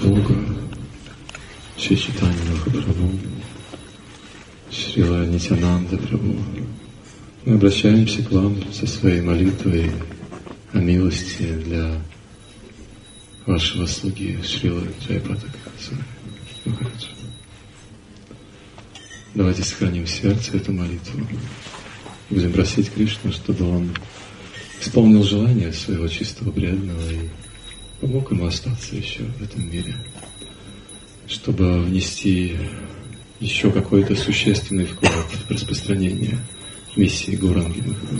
Прабхупада, Шри Чайтанья Махапрабху, Шрила Нитьянанда Прабху, мы обращаемся к вам со своей молитвой о милости для вашего слуги Шрила Джайапада Махараджа. Давайте сохраним в сердце эту молитву. Будем просить Кришну, чтобы он исполнил желание своего чистого преданного и помог ему остаться еще в этом мире, чтобы внести еще какой-то существенный вклад в распространение миссии Гауранги Махараджа.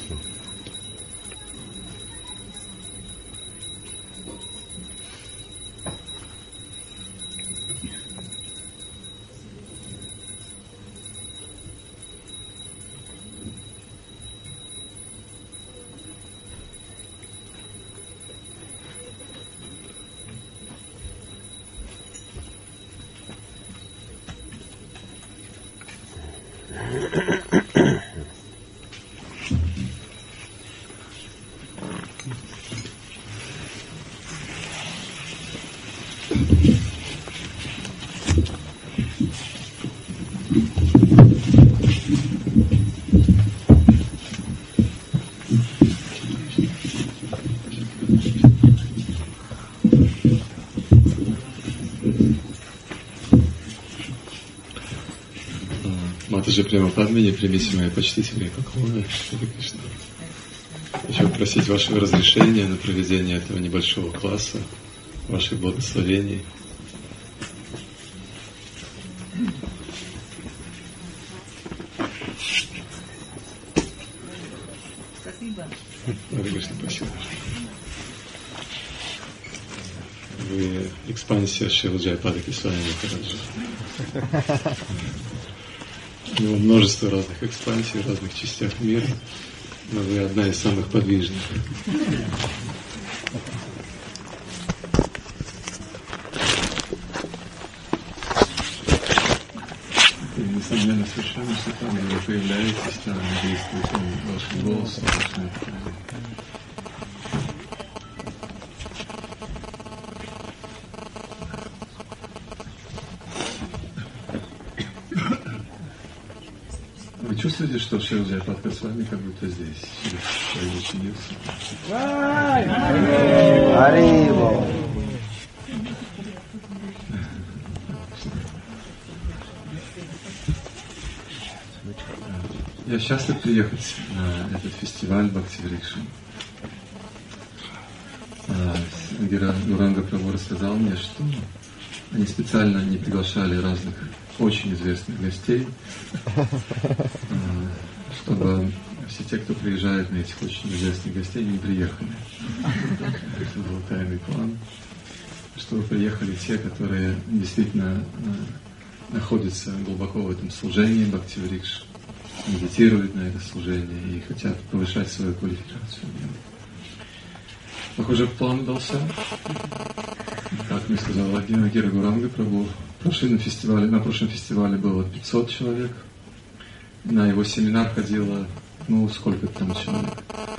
Матаджи Премападмини, примите мои почтительные поклоны. Хочу попросить вашего разрешения на проведение этого небольшого класса, ваших благословений. Спасибо. Спасибо. Вы экспансия Шрила Джайапада Кесвами Махараджа. У него множество разных экспансий в разных частях мира, но вы одна из самых подвижных. И, несомненно, совершенно, что там, где вы появляетесь, там действует ваш голос, ваше. Вы чувствуете, что Шрила Джайапада с вами как будто здесь, через ученицы? Я счастлив приехать на этот фестиваль Бхакти-врикша. Гауранга Прабху рассказал мне, что они специально не приглашали разных очень известных гостей, чтобы все те, кто приезжает на этих очень известных гостей, не приехали. Это был тайный план. Чтобы приехали те, которые действительно находятся глубоко в этом служении Бхакти-врикша, медитируют на это служение и хотят повышать свою квалификацию. Похоже, план удался. Как мне сказал Владимир Гауранга Прабху, на прошлом фестивале было 500 человек. На его семинар ходило, сколько там человек.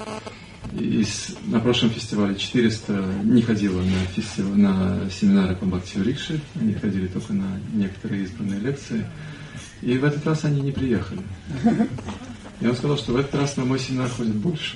На прошлом фестивале 400 не ходило на семинары по Бхакти-врикше, они ходили только на некоторые избранные лекции. И в этот раз они не приехали. И он сказал, что в этот раз на мой семинар ходит больше.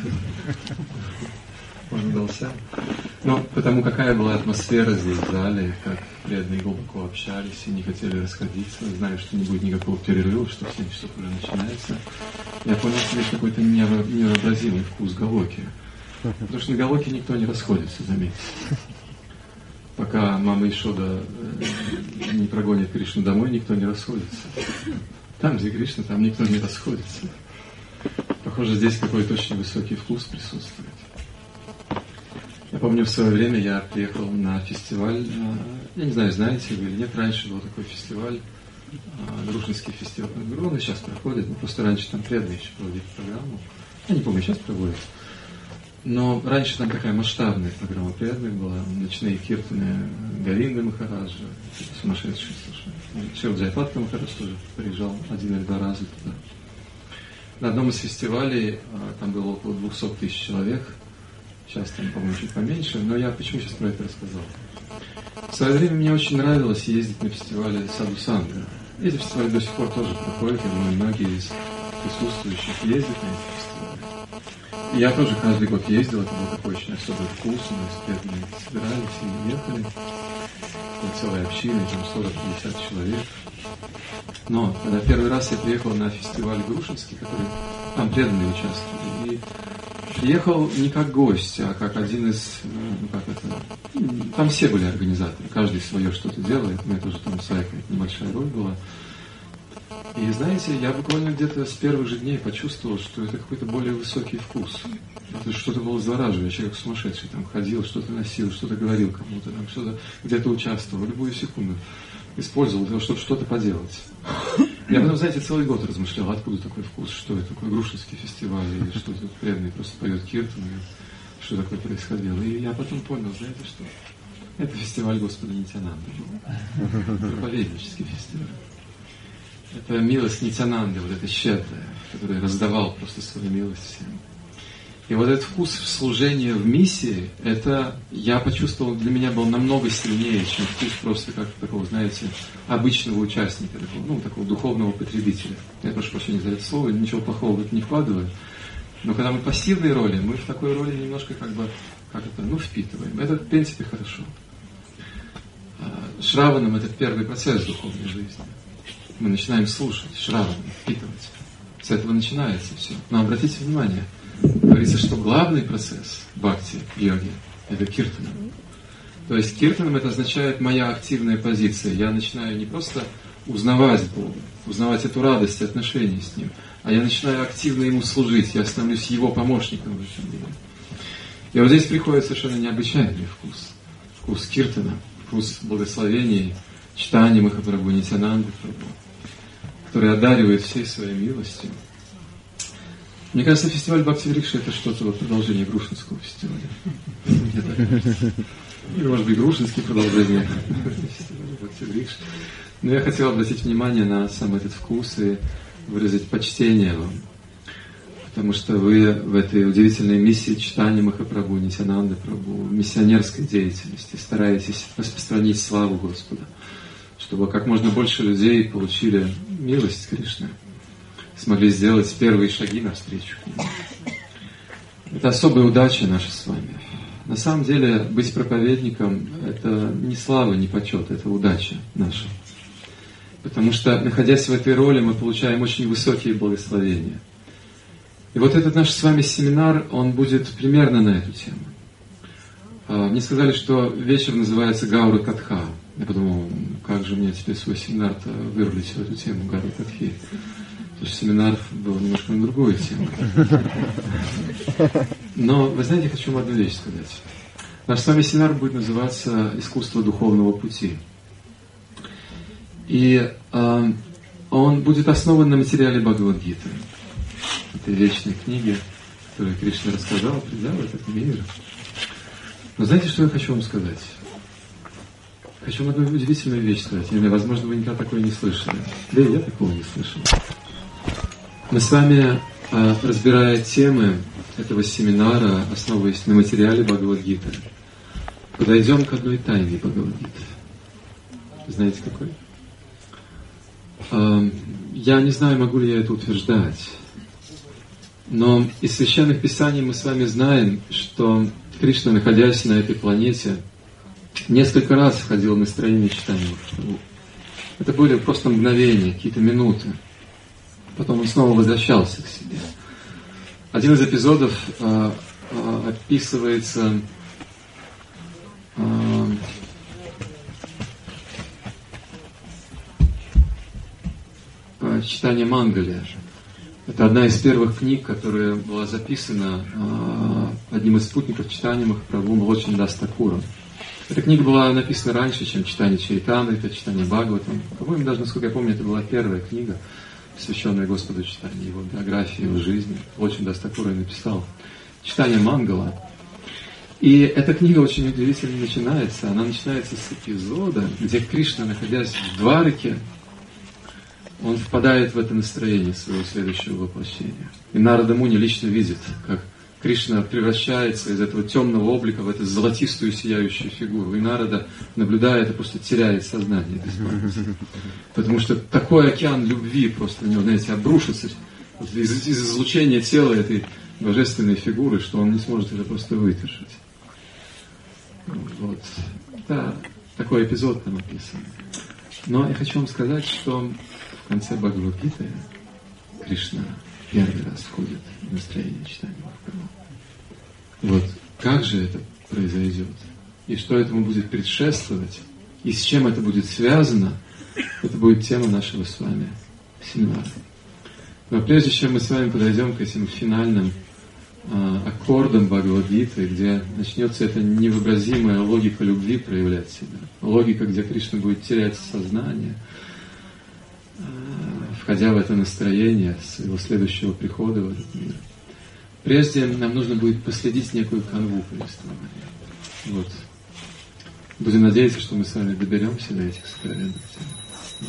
Он удался. Потому какая была атмосфера здесь в зале, как преданные глубоко общались и не хотели расходиться, зная, что не будет никакого перерыва, что в 7 часов уже начинается. Я понял, что есть какой-то невообразимый вкус галоки. Потому что на галоке никто не расходится, заметьте. Пока мама Ишода не прогонит Кришну домой, никто не расходится. Там, где Кришна, там никто не расходится. Похоже, здесь какой-то очень высокий вкус присутствует. Я помню, в свое время я приехал на фестиваль, я не знаю, знаете вы или нет, раньше был такой фестиваль, Дружинский фестиваль. Он и сейчас проходит, но просто раньше там преданные еще проводили программу. Я не помню, сейчас проводят. Но раньше там такая масштабная программа преданных была, ночные киртаны Говинды Махараджа, сумасшедшие совершенно. Шрила Джайапада Махарадж тоже приезжал 1 или 2 раза туда. На одном из фестивалей там было около 200 тысяч человек. Сейчас там, по-моему, чуть поменьше, но я почему сейчас про это рассказал? В свое время мне очень нравилось ездить на фестивали Саду Санга. Эти фестивали до сих пор тоже проходят, я думаю, многие из присутствующих ездят на эти фестивали. И я тоже каждый год ездил, это был такой очень особый вкус, мы с преданными собирались и ехали. Была целая община, там 40-50 человек. Но когда первый раз я приехал на фестиваль Грушинский, который там преданные участвовали, и приехал не как гость, а как один из, там все были организаторы, каждый свое что-то делает, у меня тоже там своя какая-то небольшая роль была. И знаете, я буквально где-то с первых же дней почувствовал, что это какой-то более высокий вкус. Это что-то было завораживающее, как сумасшедший, там ходил, что-то носил, что-то говорил кому-то, там что-то где-то участвовал, любую секунду использовал для того, чтобы что-то поделать. Я потом, знаете, целый год размышлял, откуда такой вкус, что это такое Грушинский фестиваль, или что тут преданный просто поет киртан, что такое происходило. И я потом понял, знаете, что это фестиваль Господа Нитьянанды был. Проповеднический фестиваль. Это милость Нитьянанды, вот эта щедрая, который раздавал просто свою милость всем. И вот этот вкус служения в миссии, это, я почувствовал, для меня был намного сильнее, чем вкус просто как такого, знаете, обычного участника, такого духовного потребителя. Я прошу прощения за это слово, ничего плохого в это не вкладываю. Но когда мы в пассивной роли, мы в такой роли немножко впитываем. Это, в принципе, хорошо. Шраванам — это первый процесс духовной жизни. Мы начинаем слушать, шраванам, впитывать. С этого начинается все. Но обратите внимание, говорится, что главный процесс бхакти, йоги, это киртана. То есть киртаном это означает моя активная позиция. Я начинаю не просто узнавать Бога, узнавать эту радость и отношения с Ним, а я начинаю активно Ему служить, я становлюсь Его помощником в этом деле. И вот здесь приходит совершенно необычайный вкус. Вкус киртана, вкус благословений, читания Махапрабху, Нитьянанды Прабху, который одаривает всей своей милостью. Мне кажется, фестиваль Бхакти-врикша — это что-то в продолжении Грушинского фестиваля. Мне так кажется. Или, может быть, Грушинский продолжение фестиваля Бхакти-врикша. Но я хотел обратить внимание на сам этот вкус и выразить почтение вам. Потому что вы в этой удивительной миссии читания Махапрабху, Нитьянанды Прабху, миссионерской деятельности стараетесь распространить славу Господа, чтобы как можно больше людей получили милость Кришны, смогли сделать первые шаги навстречу к Нему. Это особая удача наша с вами. На самом деле, быть проповедником — это не слава, не почет, это удача наша. Потому что, находясь в этой роли, мы получаем очень высокие благословения. И вот этот наш с вами семинар, он будет примерно на эту тему. Мне сказали, что вечер называется Гаура Катха. Я подумал, как же мне теперь свой семинар-то вырулить в эту тему Гаура Катхи. Потому что семинар был немножко на другую тему. Но, вы знаете, я хочу вам одну вещь сказать. Наш с вами семинар будет называться «Искусство духовного пути». И он будет основан на материале Бхагавад-гиты. Этой вечной книге, которую Кришна рассказал, придя в этот мир. Но знаете, что я хочу вам сказать? Хочу вам одну удивительную вещь сказать. Или, возможно, вы никогда такое не слышали. Да и я такого не слышал. Мы с вами, разбирая темы этого семинара, основываясь на материале Бхагавад-гиты, подойдем к одной тайне Бхагавад-гиты. Знаете какой? Я не знаю, могу ли я это утверждать, но из священных писаний мы с вами знаем, что Кришна, находясь на этой планете, несколько раз входил в настроение читания Махапрабху. Это были просто мгновения, какие-то минуты. Потом он снова возвращался к себе. Один из эпизодов описывается читание Мангаля. Это одна из первых книг, которая была записана одним из спутников читания Махапрабху, Малочан Дас Такуром. Эта книга была написана раньше, чем читание Чайтаны, это читание Бхагаватам. По-моему, даже, насколько я помню, это была первая книга, посвященная Господу читанию, его биографии, его жизни. Малочан Дас Такур написал читание Мангала. И эта книга очень удивительно начинается. Она начинается с эпизода, где Кришна, находясь в Двараке, он впадает в это настроение своего следующего воплощения. И Нарада Муни лично видит, как Кришна превращается из этого темного облика в эту золотистую сияющую фигуру. И Нарада, наблюдая это, просто теряет сознание. Потому что такой океан любви просто на него, знаете, обрушится из излучения тела этой божественной фигуры, что он не сможет это просто выдержать. Вот. Да, такой эпизод там описан. Но я хочу вам сказать, что в конце Бхагавад-гиты Кришна первый раз входит в настроение читания Бхагавата. Вот как же это произойдет, и что этому будет предшествовать, и с чем это будет связано, это будет тема нашего с вами семинара. Но прежде чем мы с вами подойдем к этим финальным аккордам Бхагавад-гиты, где начнется эта невообразимая логика любви проявлять себя, логика, где Кришна будет терять сознание, входя в это настроение своего следующего прихода в этот мир. Прежде нам нужно будет последить некую канву повествования. Вот. Будем надеяться, что мы с вами доберемся до этих сокровенных тем.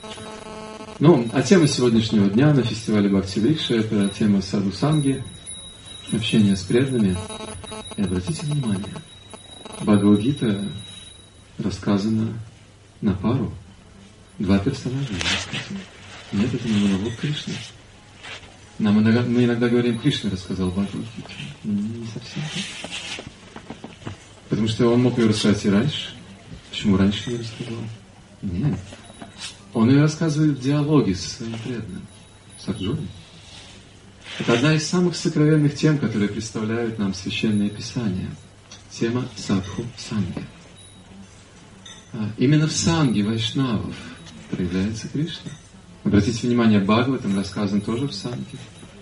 Ну, а тема сегодняшнего дня на фестивале Бхакти-врикша — это тема саду-санги, общение с преданными. И обратите внимание, Бхагавад-гита рассказана на пару. Два персонажа рассказаны. Нет, это не монолог Кришны. Мы иногда говорим, Кришна рассказал Бхагавад-гиту. Не совсем так. Потому что он мог ее рассказать и раньше. Почему раньше не рассказал? Нет. Он ее рассказывает в диалоге со своим преданным, с Арджуной. Это одна из самых сокровенных тем, которые представляют нам Священное Писание. Тема садху-санги. Именно в санге вайшнавов проявляется Кришна. Обратите внимание, Бхагаватам рассказан тоже в санге.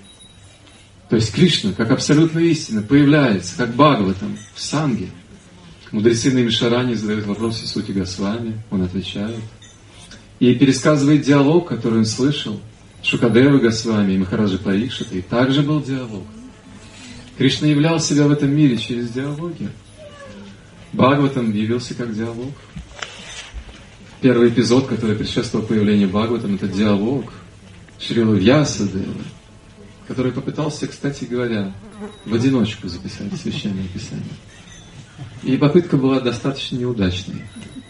То есть Кришна, как абсолютная истина, появляется, как Бхагаватам, в санге. Мудрецы Наймишарани задают вопросы Сути Госвами, он отвечает. И пересказывает диалог, который он слышал. Шукадева Госвами и Махараджа Парикшита, и также был диалог. Кришна являл себя в этом мире через диалоги. Бхагаватам явился как диалог. Первый эпизод, который предшествовал появлению Бхагаватам, это диалог Шрила Вьясадевы, который попытался, кстати говоря, в одиночку записать Священное Писание. И попытка была достаточно неудачной.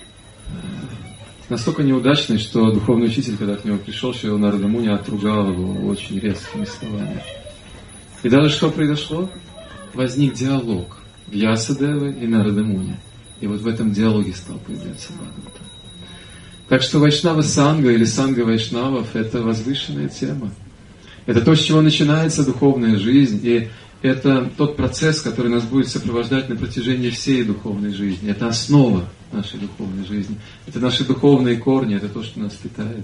Настолько неудачной, что духовный учитель, когда к нему пришел, Шрила Нарада Муни отругал его очень резкими словами. И даже что произошло? Возник диалог Вьясадевы и Нарада Муни. И вот в этом диалоге стал появляться Бхагаватам. Так что Вайшнава Санга или Санга Вайшнавов — это возвышенная тема. Это то, с чего начинается духовная жизнь, и это тот процесс, который нас будет сопровождать на протяжении всей духовной жизни. Это основа нашей духовной жизни. Это наши духовные корни, это то, что нас питает.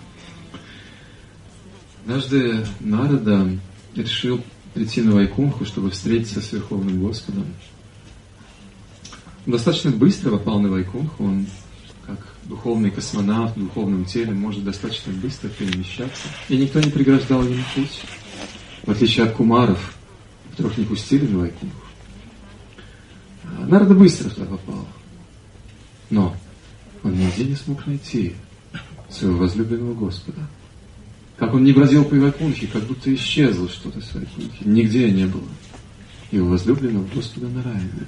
Однажды Нарада решил прийти на Вайкунху, чтобы встретиться с Верховным Господом. Он достаточно быстро попал на Вайкунху, он как духовный космонавт в духовном теле может достаточно быстро перемещаться. И никто не преграждал ему путь. В отличие от кумаров, которых не пустили на Вайкунху. Нарада быстро туда попал. Но он нигде не смог найти своего возлюбленного Господа. Как он не бродил по Вайкунхе, как будто исчезло что-то с Вайкунхи. Нигде не было его возлюбленного Господа Нараяны.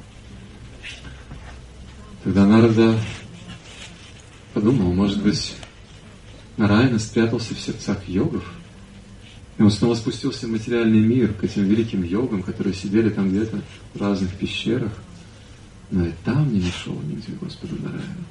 Тогда Нарада подумал, может быть, Нараяна спрятался в сердцах йогов, и он снова спустился в материальный мир к этим великим йогам, которые сидели там где-то в разных пещерах, но и там не нашел нигде Господа Нараяна.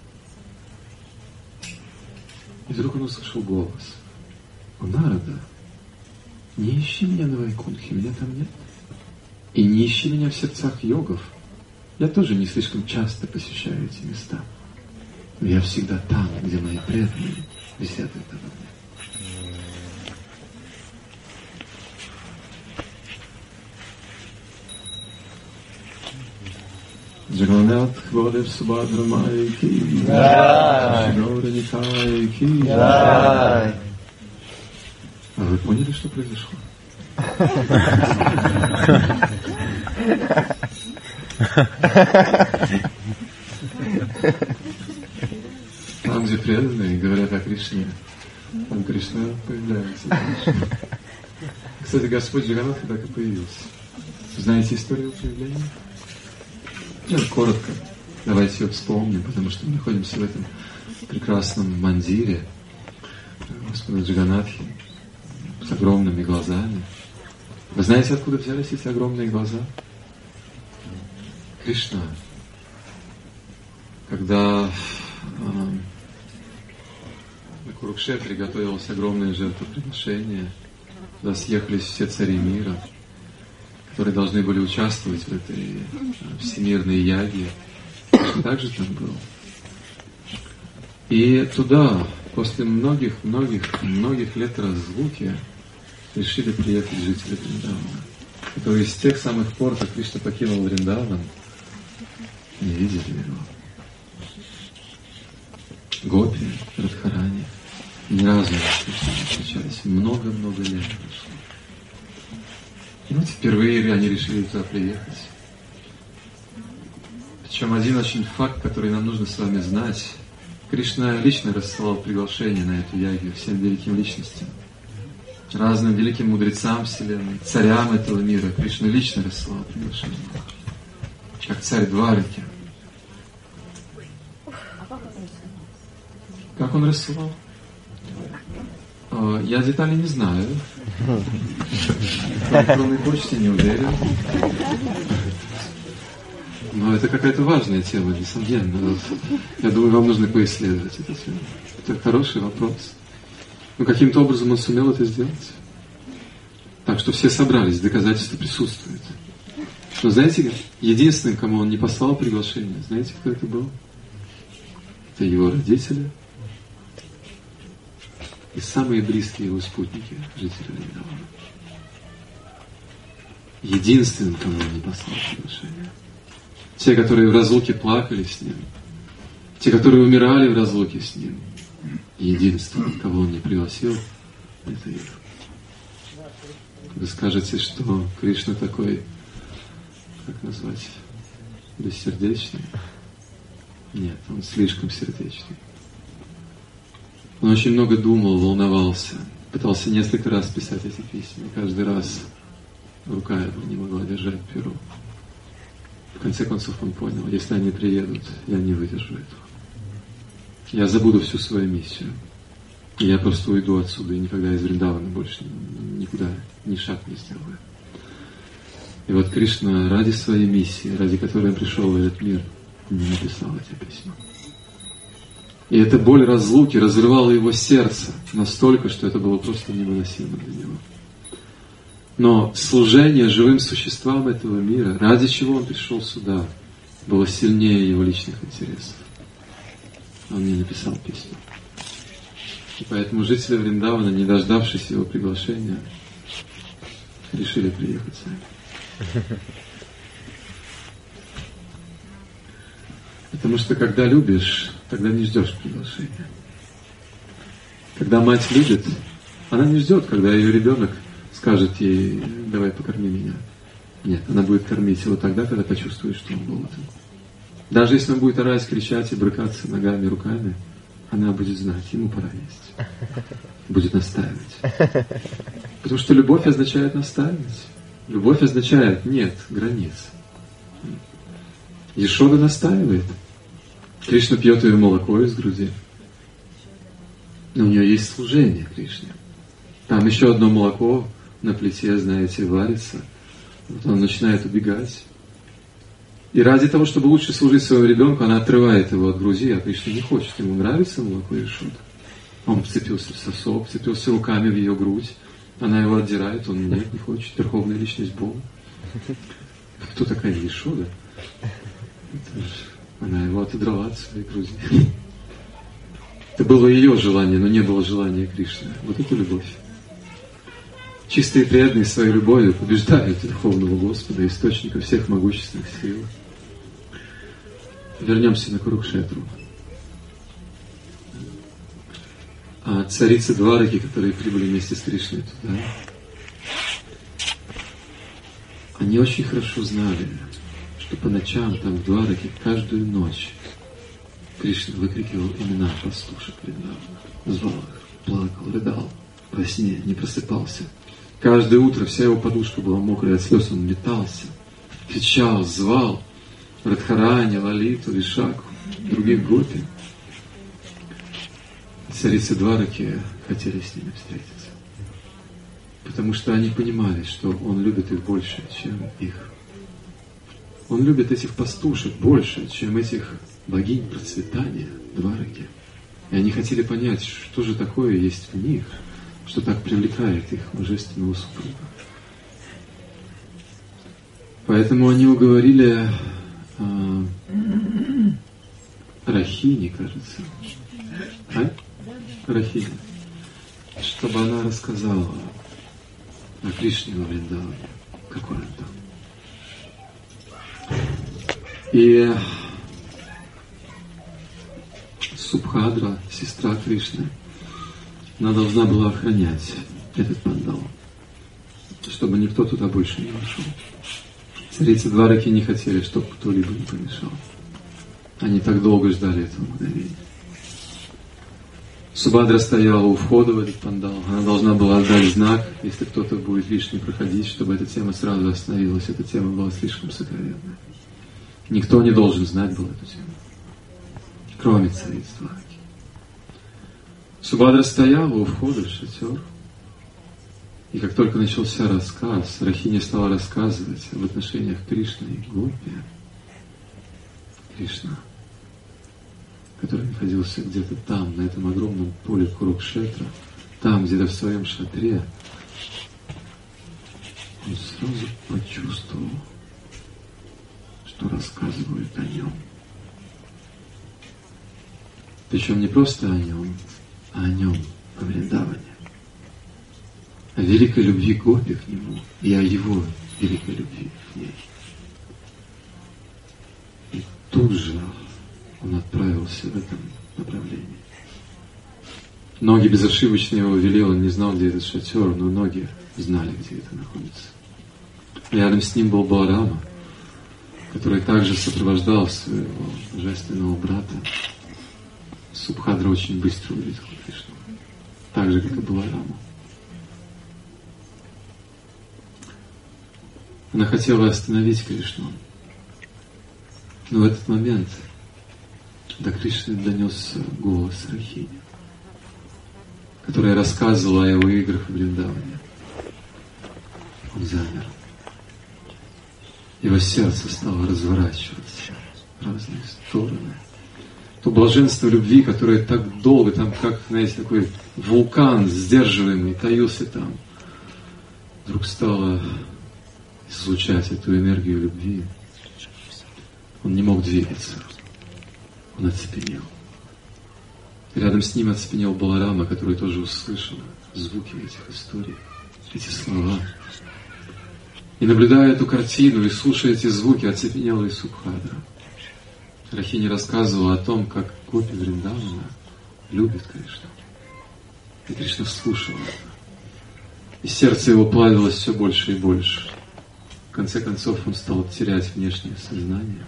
И вдруг он услышал голос: «О, Нарада, не ищи меня на Вайкунхе, меня там нет. И не ищи меня в сердцах йогов. Я тоже не слишком часто посещаю эти места. Но я всегда там, где мои преданные беседуют обо мне». Джаганнат Хвадев Субхадрамай ки джай, Шри Никай ки джай. А вы поняли, что произошло? Там, где преданные говорят о Кришне, там Кришна появляется. Кстати, Господь Джаганнатха так и появился. Знаете историю появления? Ну, коротко. Давайте ее вспомним, потому что мы находимся в этом прекрасном мандире Господа Джаганнатхи с огромными глазами. Вы знаете, откуда взялись эти огромные глаза? Кришна, когда на Курукшетре готовилось огромное жертвоприношение, туда съехались все цари мира, которые должны были участвовать в этой всемирной яге. Кришна также там был. И туда, после многих лет разлуки, решили приехать жители Вриндавана, которые с тех самых пор, как Кришна покинул Вриндаван, не видели его. Гопи, Радхарани ни разу не встречались. Много-много лет прошло. И вот впервые они решили туда приехать. Причем один очень факт, который нам нужно с вами знать. Кришна лично рассылал приглашение на эту ягью всем великим личностям, разным великим мудрецам Вселенной, царям этого мира. Кришна лично рассылал приглашение, как царь Двараки. Как он рассылал? Я деталей не знаю. По электронной почте не уверен. Но это какая-то важная тема, несомненно. Я думаю, вам нужно поисследовать эту тему. Это хороший вопрос. Но каким-то образом он сумел это сделать. Так что все собрались, доказательства присутствуют. Но знаете, единственным, кому он не послал приглашение, знаете, кто это был? Это его родители и самые близкие его спутники, жители Вриндавана. Единственным, кому он не послал приглашение. Те, которые в разлуке плакали с ним, те, которые умирали в разлуке с ним. Единственным, кого он не пригласил, это их. Вы скажете, что Кришна такой, как назвать, бессердечный? Нет, он слишком сердечный. Он очень много думал, волновался, пытался несколько раз писать эти письма, и каждый раз рука его не могла держать перо. В конце концов он понял, если они приедут, я не выдержу этого. Я забуду всю свою миссию. И я просто уйду отсюда и никогда из Вриндавана больше никуда ни шаг не сделаю. И вот Кришна ради своей миссии, ради которой он пришел в этот мир, не написал эти письма. И эта боль разлуки разрывала его сердце настолько, что это было просто невыносимо для него. Но служение живым существам этого мира, ради чего он пришел сюда, было сильнее его личных интересов. Он не написал письма. И поэтому жители Вриндавана, не дождавшись его приглашения, решили приехать сами. Потому что когда любишь, тогда не ждешь приглашения. Когда мать любит, она не ждет, когда ее ребенок скажет ей: давай покорми меня. Нет, она будет кормить его тогда, когда почувствует, что он голоден. Даже если он будет орать, кричать и брыкаться ногами, руками, она будет знать, ему пора есть. Будет настаивать. Потому что любовь означает настаивать. Любовь означает нет границ. Ешода настаивает. Кришна пьет ее молоко из груди. Но у нее есть служение Кришне. Там еще одно молоко на плите, знаете, варится. Вот он начинает убегать. И ради того, чтобы лучше служить своему ребенку, она отрывает его от груди, а Кришна не хочет. Ему нравится молоко Ешода. Он вцепился в сосок, вцепился руками в ее грудь. Она его отдирает, он нет, не хочет. Верховная личность Бога. Кто такая Ешода? Она его отодрала от своей груди. Это было ее желание, но не было желания Кришны. Вот это любовь. Чистые преданные своей любовью побеждают Верховного Господа, источника всех могущественных сил. Вернемся на Курукшетру. А царицы Двараки, которые прибыли вместе с Кришной туда, они очень хорошо знали, что по ночам там в Двараке каждую ночь Кришна выкрикивал имена пастушек Вриндавана, звал их, плакал, рыдал, во сне не просыпался, Каждое утро вся его подушка была мокрая от слез, он метался, кричал, звал Радхарани, Лалиту, Вишаку, других гопи. Царицы Двараки хотели с ними встретиться, потому что они понимали, что он любит их больше, чем их. Он любит этих пастушек больше, чем этих богинь процветания Двараки. И они хотели понять, что же такое есть в них, что так привлекает их божественного супруга. Поэтому они уговорили Рахини, кажется, Рахини, чтобы она рассказала о Кришне во Вриндаване, какой он там. И Субхадра, сестра Кришны, она должна была охранять этот пандал, чтобы никто туда больше не вошел. Царицы Двараки не хотели, чтобы кто-либо не помешал. Они так долго ждали этого мгновения. Субхадра стояла у входа в этот пандал. Она должна была отдать знак, если кто-то будет лишний проходить, чтобы эта тема сразу остановилась. Эта тема была слишком сокровенная. Никто не должен знать был эту тему, кроме цариц Двараки. Субхадра стояла у входа в шатер. И как только начался рассказ, Рахини стала рассказывать об отношениях Кришны и Гопи. Кришна, который находился где-то там, на этом огромном поле Курукшетра, там, где-то в своем шатре, он сразу почувствовал, что рассказывают о нем. Причем не просто о нем, а о нем во Вриндаване. О великой любви Гопи к нему и о его великой любви к ней. И тут же он отправился в этом направлении. Ноги безошибочно его вели, он не знал, где этот шатер, но ноги знали, где это находится. Рядом с ним был Баларама, который также сопровождал своего божественного брата. Субхадра очень быстро увидела Кришну, так же, как и Баларама. Она хотела остановить Кришну, но в этот момент до Кришны донесся голос Рахини, которая рассказывала о его играх в Вриндаване. Он замер. Его сердце стало разворачиваться в разные стороны. То блаженство любви, которое так долго, там как, знаете, такой вулкан сдерживаемый, таился там, вдруг стало излучать эту энергию любви. Он не мог двигаться. Он оцепенел. И рядом с ним оцепенел Баларама, который тоже услышал звуки этих историй, эти слова. И наблюдая эту картину и слушая эти звуки, оцепенела и Субхадра. Рахини рассказывала о том, как Гопи Вриндавана любит Кришну. И Кришна слушал это. И сердце его плавилось все больше и больше. В конце концов он стал терять внешнее сознание.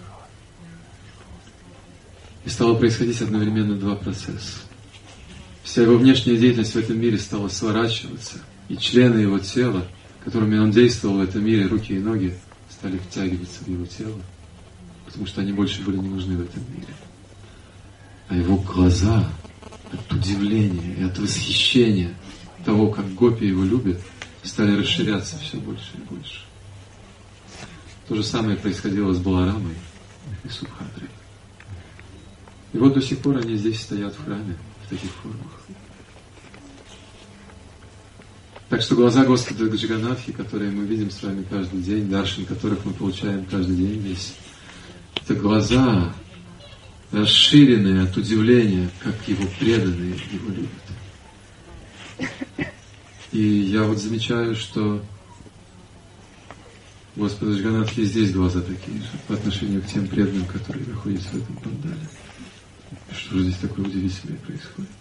И стало происходить одновременно два процесса. Вся его внешняя деятельность в этом мире стала сворачиваться, и члены его тела, которыми он действовал в этом мире, руки и ноги, стали втягиваться в его тело, потому что они больше были не нужны в этом мире. А его глаза от удивления и от восхищения того, как Гопи его любят, стали расширяться все больше и больше. То же самое происходило с Баларамой и Субхадрой. И вот до сих пор они здесь стоят в храме в таких формах. Так что глаза Господа Джаганатхи, которые мы видим с вами каждый день, даршин которых мы получаем каждый день здесь, это глаза, расширенные от удивления, как его преданные его любят. И я вот замечаю, что Господа Джаганатхи здесь глаза такие же по отношению к тем преданным, которые находятся в этом пандале. Что же здесь такое удивительное происходит?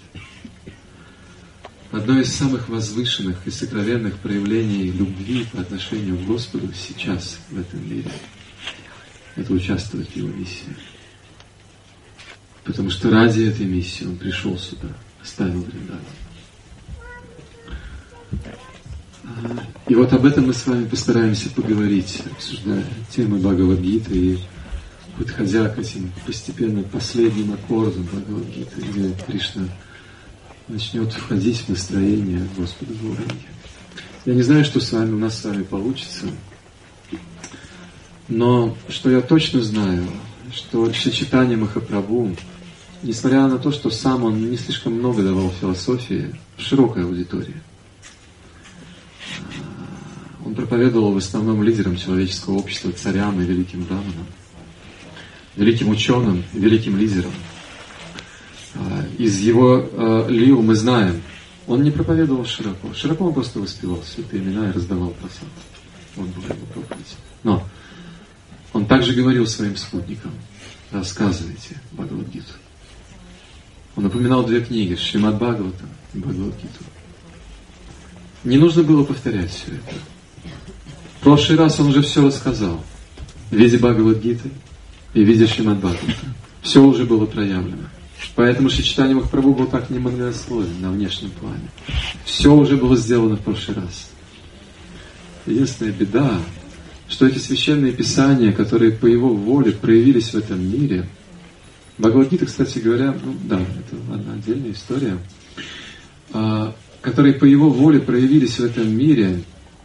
Одно из самых возвышенных и сокровенных проявлений любви по отношению к Господу сейчас в этом мире – это участвовать в Его миссии. Потому что ради этой миссии Он пришел сюда, оставил Вриндаван. И вот об этом мы с вами постараемся поговорить, обсуждая темы Бхагавад-гиты и подходя к этим постепенно последним аккордам Бхагавад-гиты, где Кришна начнет входить в настроение Господа Гауранги. Я не знаю, что у нас с вами получится, но что я точно знаю, что Шри Чайтанья Махапрабху, несмотря на то, что сам он не слишком много давал философии, широкой аудитории, он проповедовал в основном лидерам человеческого общества, царям и великим браманам, великим ученым, великим лидерам. Из его лил мы знаем, он не проповедовал широко. Широко он просто воспевал святые имена и раздавал просад. Вот была его проповедь. Но он также говорил своим спутникам: рассказывайте Бхагавад-гиту. Он упоминал 2 книги, Шримад Бхагаватам и Бхагавад-гиту. Не нужно было повторять все это. В прошлый раз он уже все рассказал. В виде Бхагавад-гиты и в виде Шримад Бхагаватам. Все уже было проявлено. Поэтому Шри Чайтанья Махапрабху был так немногословен на внешнем плане. Все уже было сделано в прошлый раз. Единственная беда, что эти священные писания, которые по его воле проявились в этом мире, Бхагавад-гита, кстати говоря, это одна отдельная история, которые по его воле проявились в этом мире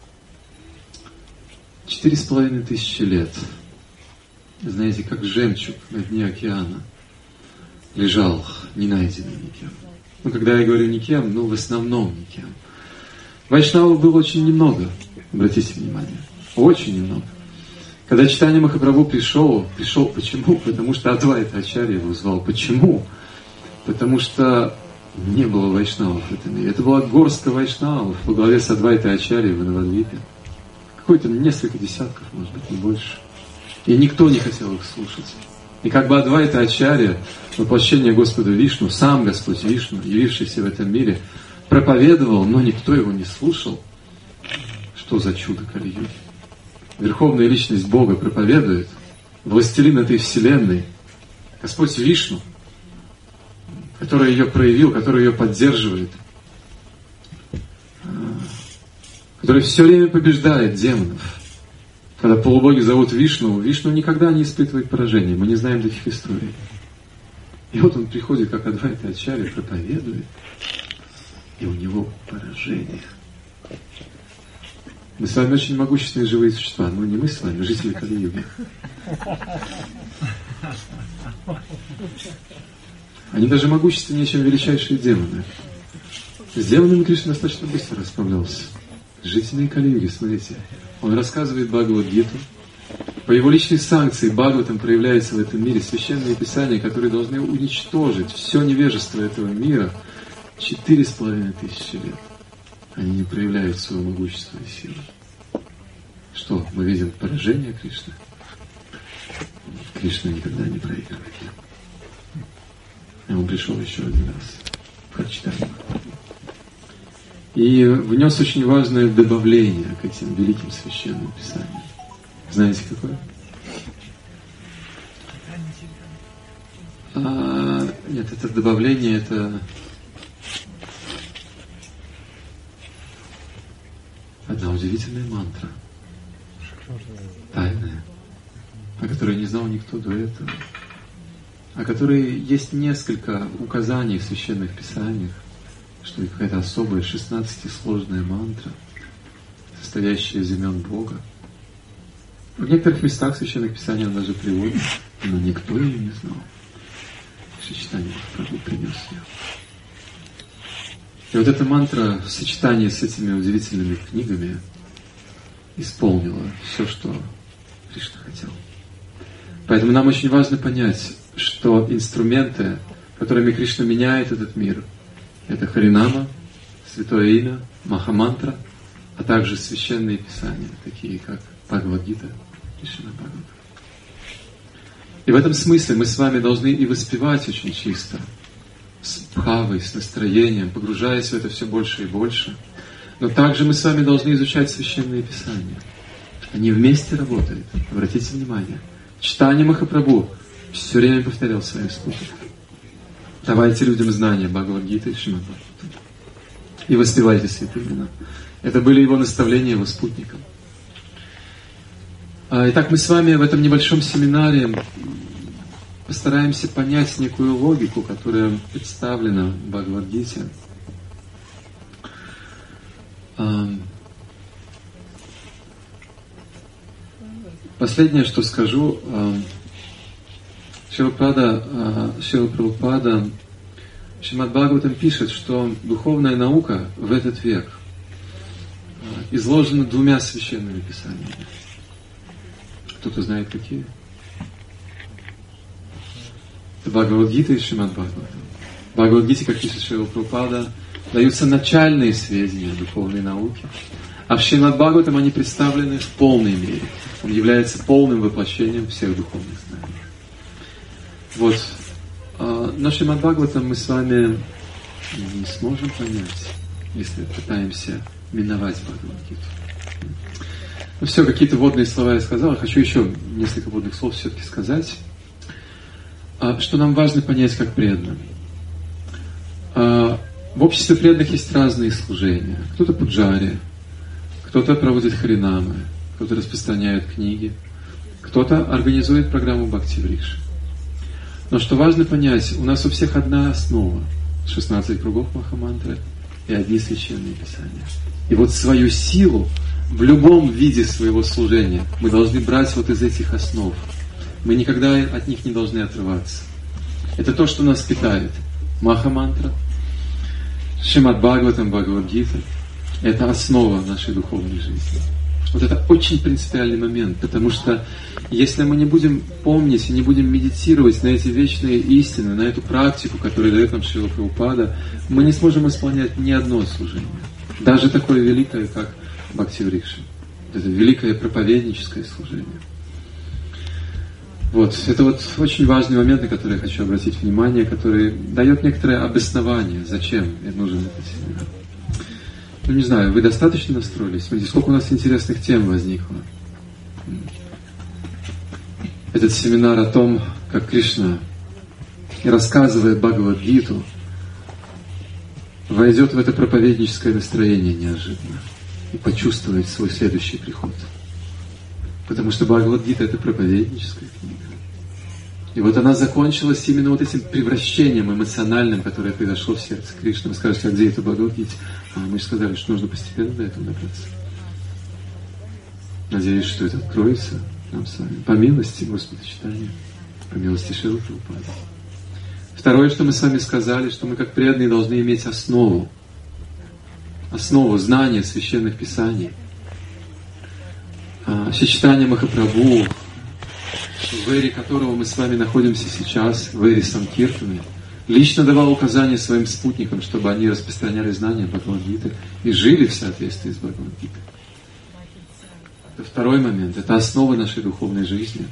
4500 лет. Знаете, как жемчуг на дне океана лежал, не найденный никем. Когда я говорю никем, в основном никем. Вайшнавов было очень немного, обратите внимание, очень немного. Когда Чайтанья Махапрабху пришел почему? Потому что Адвайта Ачарья его звал. Почему? Потому что не было вайшнавов в этом мире. Это была горстка вайшнавов во главе с Адвайтой Ачарьей в Навадвипе. Какое-то несколько десятков, может быть, не больше. И никто не хотел их слушать. И как бы Адвайта Ачарья, воплощение Господа Вишну, сам Господь Вишну, явившийся в этом мире, проповедовал, но никто его не слушал. Что за чудо Кали-юги? Верховная личность Бога проповедует, властелин этой вселенной, Господь Вишну, который ее проявил, который ее поддерживает, который все время побеждает демонов. Когда полубоги зовут Вишну, Вишну никогда не испытывает поражения. Мы не знаем таких историй. И вот он приходит, как Адвайта Ачарья, проповедует, и у него поражение. Мы с вами очень могущественные живые существа, но не мы с вами, жители Кали-юги. Они даже могущественнее, чем величайшие демоны. С демонами Кришна достаточно быстро расправлялся. Жители Кали-юги, смотрите. Он рассказывает Бхагавад-гиту. По его личной санкции Бхагаватам проявляется в этом мире священные писания, которые должны уничтожить все невежество этого мира 4500 лет. Они не проявляют своего могущества и силы. Что, мы видим поражение Кришны? Кришна никогда не проигрывает. И он пришел еще один раз, как читаем. И внес очень важное добавление к этим великим священным писаниям. Знаете, какое? Нет, это добавление, это одна удивительная мантра. Тайная, о которой не знал никто до этого. О которой есть несколько указаний в священных писаниях, что это какая-то особая 16-сложная мантра, состоящая из имен Бога. В некоторых местах священных писаний она даже приводит, но никто ее не знал. Шри Чайтанья Махапрабху принес ее. И вот эта мантра в сочетании с этими удивительными книгами исполнила все, что Кришна хотел. Поэтому нам очень важно понять, что инструменты, которыми Кришна меняет этот мир, это Харинама, Святое Имя, Махамантра, а также священные писания, такие как Бхагавад-гита и Шримад Бхагаватам. И в этом смысле мы с вами должны и воспевать очень чисто, с бхавой, с настроением, погружаясь в это все больше и больше. Но также мы с вами должны изучать священные писания. Они вместе работают. Обратите внимание. Чайтанья Махапрабху все время повторял своим спутникам: давайте людям знания Бхагавад-гиты и Шримад Бхагаватам. и воспевайте святые имена. Это были его наставления его спутникам. Итак, мы с вами в этом небольшом семинаре постараемся понять некую логику, которая представлена в Бхагавад-гите. Последнее, что скажу, Шрила Прабхупада в Шримад Бхагаватам пишет, что духовная наука в этот век изложена двумя священными писаниями. Кто-то знает, какие? Это Бхагавад-гита и Шримад Бхагаватам. В Бхагавад-гите, как пишет Шрила Прабхупада, даются начальные сведения о духовной науке, а в Шримад Бхагаватам они представлены в полной мере. Он является полным воплощением всех духовных знаний. Вот. Но Шримад Бхагаватам мы с вами не сможем понять, если пытаемся миновать Бхагавад-гиту. Ну все, какие-то вводные слова я сказал. Я хочу еще несколько вводных слов все-таки сказать. Что нам важно понять как преданным. В обществе преданных есть разные служения. Кто-то пуджари, кто-то проводит харинамы, кто-то распространяет книги, кто-то организует программу Бхакти-врикша. Но что важно понять, у нас у всех одна основа. 16 кругов Махамантры и одни священные писания. И вот свою силу в любом виде своего служения мы должны брать вот из этих основ. Мы никогда от них не должны отрываться. Это то, что нас питает. Махамантра, Шримад Бхагаватам, Бхагавад-гита – это основа нашей духовной жизни. Вот это очень принципиальный момент, потому что если мы не будем помнить и не будем медитировать на эти вечные истины, на эту практику, которую дает нам Шрила Прабхупада, мы не сможем исполнять ни одно служение. Даже такое великое, как Бхакти-врикша. Это великое проповедническое служение. Вот. Это вот очень важный момент, на который я хочу обратить внимание, который дает некоторое обоснование, зачем нужен этот семинар. Ну, не знаю, вы достаточно настроились? Смотрите, сколько у нас интересных тем возникло. Этот семинар о том, как Кришна, рассказывая Бхагавад-гиту, войдет в это проповедническое настроение неожиданно и почувствует свой следующий приход. Потому что Бхагавад-гита – это проповедническая книга. И вот она закончилась именно вот этим превращением эмоциональным, которое произошло в сердце Кришны. Вы скажете, а где это Бхагавад-гита? Мы же сказали, что нужно постепенно до этого добраться. Надеюсь, что это откроется нам с вами. По милости Господа читания, по милости Шрилы Прабхупады. Второе, что мы с вами сказали, что мы как преданные должны иметь основу знания священных писаний. Читание Махапрабху, в эре которого мы с вами находимся сейчас, в эре Санкиртаны, лично давал указания своим спутникам, чтобы они распространяли знания Бхагавад-гиты и жили в соответствии с Бхагавад-гитой. Это второй момент, это основа нашей духовной жизни.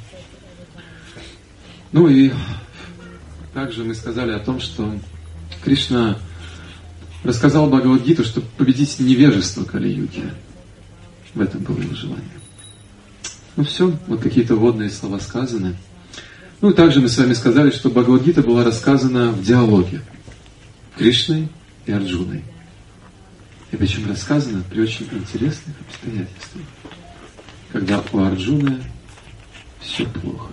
Ну и также мы сказали о том, что Кришна рассказал Бхагавад-гиту, чтобы победить невежество Кали-юги. В этом было его желание. Ну все, вот какие-то вводные слова сказаны. Ну и также мы с вами сказали, что Бхагавад-гита была рассказана в диалоге Кришной и Арджуной. И причем рассказана при очень интересных обстоятельствах, когда у Арджуны все плохо.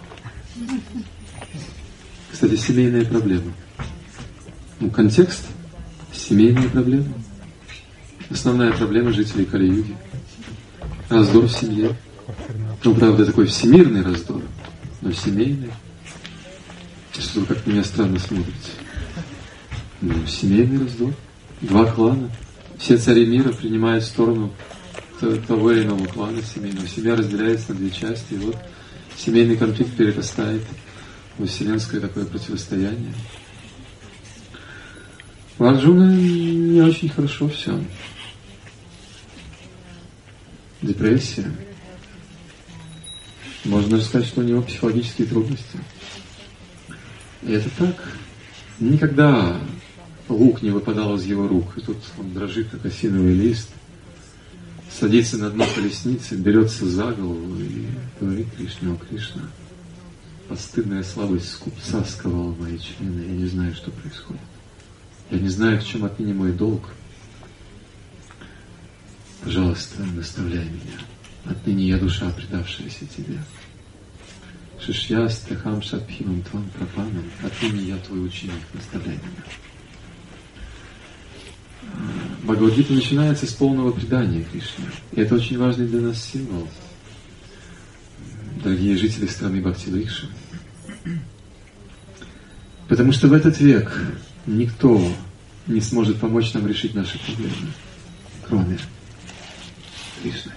Кстати, семейная проблема. Ну, контекст – семейная проблема. Основная проблема жителей Кали-юги. Раздор в семье. Ну, правда, такой всемирный раздор, но семейный. Что вы как на меня странно смотрите. Ну, семейный раздор. Два клана. Все цари мира принимают сторону того или иного клана семейного. Семья разделяется на две части, и вот семейный конфликт перерастает в вселенское такое противостояние. У Арджуны не очень хорошо все. Депрессия. Можно даже сказать, что у него психологические трудности. И это так. Никогда лук не выпадал из его рук. И тут он дрожит, как осиновый лист, садится на дно колесницы, берется за голову и говорит Кришне: «О, Кришна, постыдная слабость скупца сковала мои члены. Я не знаю, что происходит. Я не знаю, в чем отныне мой долг. Пожалуйста, наставляй меня. Отныне я душа, предавшаяся тебе. Шишьястахам шабхимам твам прапанам. Отныне я твой ученик, наставляй меня. Бхагавад-гита начинается с полного предания Кришне. И это очень важный для нас символ. Дорогие жители страны Бхакти-врикши. Потому что в этот век никто не сможет помочь нам решить наши проблемы, кроме Кришны.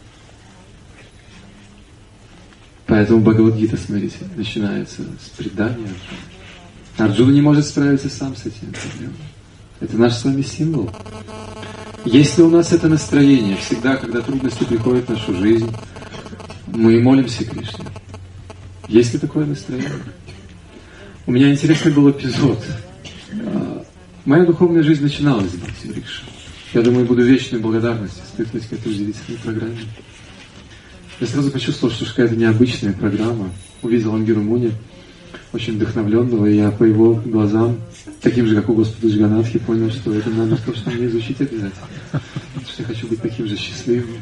Поэтому Бхагавад-гита, смотрите, начинается с предания. Арджуна не может справиться сам с этими проблемами. Это наш с вами символ. Если у нас это настроение всегда, когда трудности приходят в нашу жизнь, мы молимся Кришне. Есть ли такое настроение? У меня интересный был эпизод. Моя духовная жизнь начиналась с Бхакти-врикши. Я думаю, буду вечной благодарностью испытывать к этой удивительной программе. Я сразу почувствовал, что какая-то необычная программа. Увидел Ангиру Муни, очень вдохновленного, и я по его глазам, таким же, как у Господа Джаганатхи, понял, что это надо то, что мне изучить обязательно. Потому что я хочу быть таким же счастливым,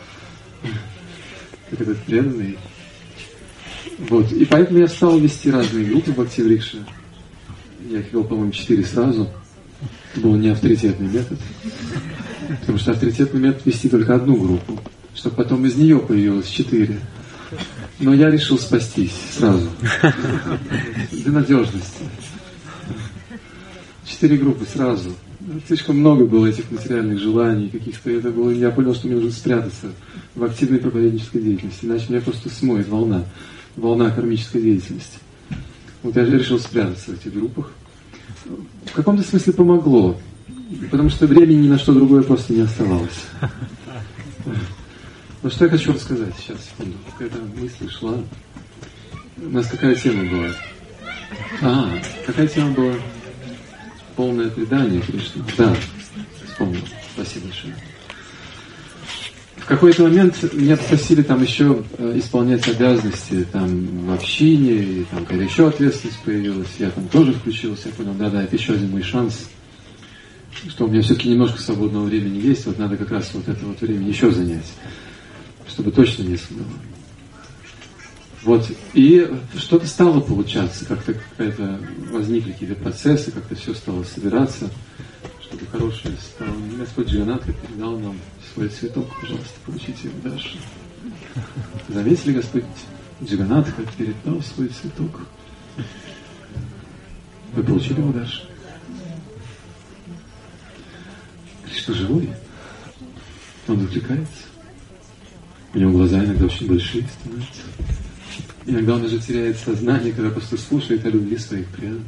как этот преданный. Вот. И поэтому я стал вести разные группы в Бхакти-врикше. Я их вел, по-моему, 4 сразу. Это был не авторитетный метод. Потому что авторитетный метод вести только одну группу, чтобы потом из нее появилось 4. Но я решил спастись сразу. Для надежности. 4 группы сразу. Слишком много было этих материальных желаний, каких-то. Это было, я понял, что мне нужно спрятаться в активной проповеднической деятельности, иначе меня просто смоет волна кармической деятельности. Вот я решил спрятаться в этих группах. В каком-то смысле помогло, потому что времени ни на что другое просто не оставалось. Но что я хочу рассказать сейчас, секунду. Какая-то мысль шла. У нас какая тема была? Какая тема была? Полное предание Кришне. Да, вспомнил. Спасибо большое. В какой-то момент меня попросили там еще исполнять обязанности там в общине, и там какая-то еще ответственность появилась. Я там тоже включился, я понял, да, это еще один мой шанс, что у меня все-таки немножко свободного времени есть, вот надо как раз вот это вот время еще занять, чтобы точно не было. Вот, и что-то стало получаться, как-то какая-то возникли какие-то процессы, как-то все стало собираться, что-то хорошее стало. Господь Джаганатха передал нам свой цветок, пожалуйста, получите его дальше. Заметили, Господь Джаганатха передал свой цветок. Вы получили его дальше? Кришна живой, он отвлекается. У него глаза иногда очень большие становятся. Иногда он даже теряет сознание, когда просто слушает о любви своих преданных.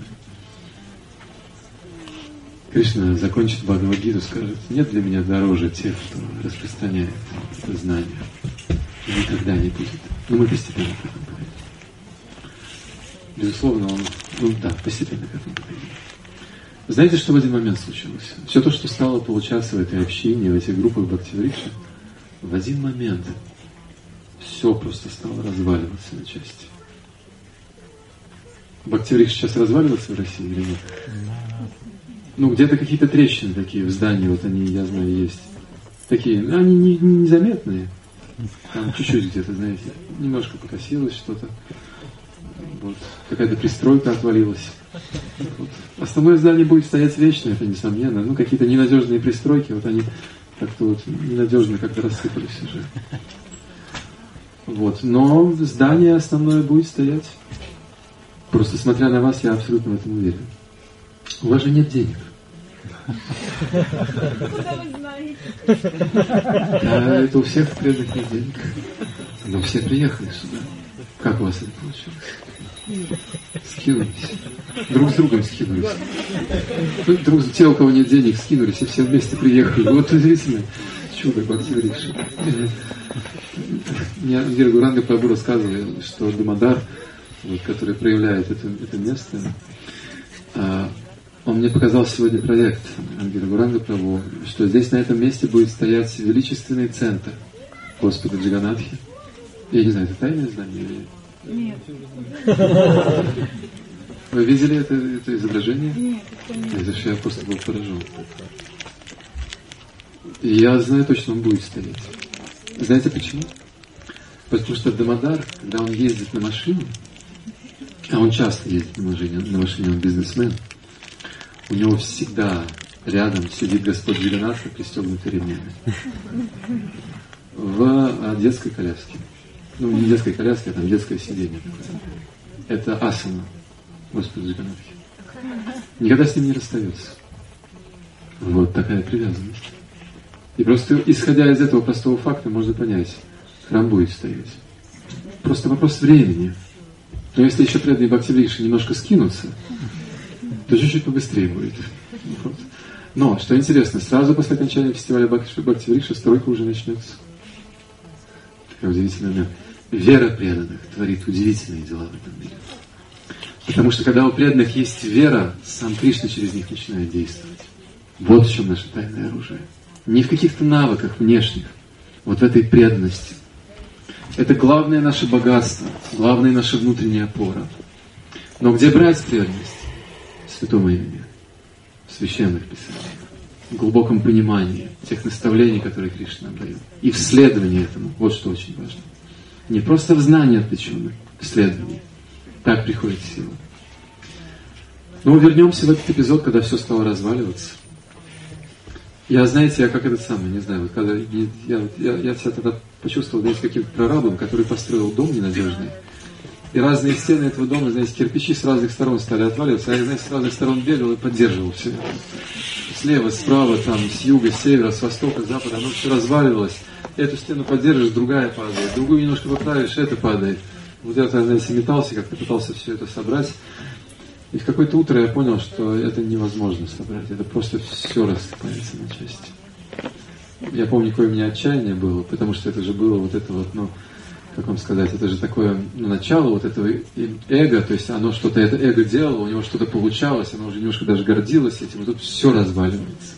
Кришна закончит Бхагавад-гиту, скажет: нет для меня дороже тех, кто распространяет это знание. Никогда не будет. Но мы постепенно к этому подойдем. Безусловно, он, постепенно к этому подойдем. Знаете, что в один момент случилось? Все то, что стало получаться в этой общине, в этих группах Бхакти-врикши, в один момент все просто стало разваливаться на части. Бхакти-врикши сейчас разваливается в России или нет? Где-то какие-то трещины такие в здании, вот они, я знаю, есть. Такие, они незаметные. Там чуть-чуть где-то, знаете, немножко покосилось что-то. Вот. Какая-то пристройка отвалилась. Вот. Основное здание будет стоять вечно, это несомненно. Какие-то ненадежные пристройки, вот они как-то вот ненадежно как-то рассыпались уже. Вот. Но здание основное будет стоять. Просто смотря на вас, я абсолютно в этом уверен. У вас же нет денег. Куда вы знаете? Да, это у всех преданных нет денег. Но все приехали сюда. Как у вас это получилось? Скинулись. Друг с другом скинулись. Те, у кого нет денег, скинулись, и все вместе приехали. Вот удивительно. Чудо Бхакти-врикши. Мне Ангира Гауранга Прабху рассказывал, что Дамодар, который проявляет это место, он мне показал сегодня проект Ангира Гауранга Прабху, что здесь, на этом месте, будет стоять величественный центр Господа Джаганатхи. Я не знаю, это тайное здание или... Нет. Вы видели это изображение? Нет, это нет. Я просто был поражен. И я знаю точно, он будет стоять. Знаете почему? Потому что Дамодар, когда он ездит на машине, а он часто ездит на машине, он бизнесмен, у него всегда рядом сидит Господь Джаганнатха, пристегнутый ремнями. В детской коляске. Ну, не детской коляске, а там детское сиденье такое. Это асана Господа Джаганнатхи. Никогда с ним не расстается. Вот такая привязанность. И просто исходя из этого простого факта можно понять, храм будет стоять. Просто вопрос времени. Но если еще преданные Бхактиврикши немножко скинутся, то чуть-чуть побыстрее будет. Вот. Но, что интересно, сразу после окончания фестиваля Бхактиврикши стройка уже начнется. Такая удивительная момент. Вера преданных творит удивительные дела в этом мире. Потому что когда у преданных есть вера, сам Кришна через них начинает действовать. Вот в чем наше тайное оружие. Не в каких-то навыках внешних, вот в этой преданности. Это главное наше богатство, главная наша внутренняя опора. Но где брать преданность? В святом имени, в священных писаниях, в глубоком понимании тех наставлений, которые Кришна нам дает. И в следовании этому. Вот что очень важно. Не просто в знании отвлеченном, в следовании. Так приходит сила. Но вернемся в этот эпизод, когда все стало разваливаться. Я, знаете, я как этот самый, не знаю, вот когда я себя тогда почувствовал, знаете, каким-то прорабом, который построил дом ненадежный. И разные стены этого дома, знаете, кирпичи с разных сторон стали отваливаться, а я, знаете, с разных сторон бегал и поддерживал все это. Слева, справа, там, с юга, с севера, с востока, с запада, оно все разваливалось. Эту стену поддержишь, другая падает, другую немножко поправишь, это падает. Вот я, знаете, метался, как-то пытался все это собрать. И в какое-то утро я понял, что это невозможно собрать. Это просто все рассыпается на части. Я помню, какое у меня отчаяние было, потому что это же было вот это вот, ну, как вам сказать, это же такое, ну, начало вот этого эго, то есть оно что-то, это эго делало, у него что-то получалось, оно уже немножко даже гордилось этим, и тут все разваливается.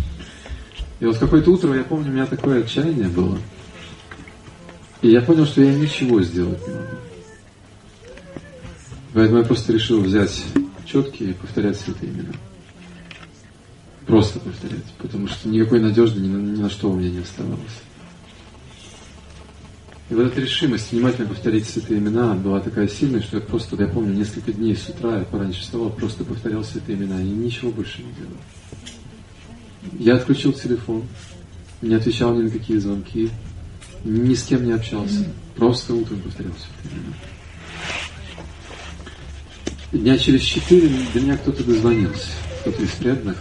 И вот в какое-то утро, я помню, у меня такое отчаяние было. И я понял, что я ничего сделать не могу. Поэтому я просто решил взять четки и повторять святые имена. Просто повторять, потому что никакой надежды ни на что у меня не оставалось. И вот эта решимость внимательно повторить святые имена была такая сильная, что я просто, я помню, несколько дней с утра, я пораньше вставал, просто повторял святые имена и ничего больше не делал. Я отключил телефон, не отвечал ни на какие звонки, ни с кем не общался, просто утром повторял святые имена. И дня через 4 до меня кто-то дозвонился, кто-то из преданных,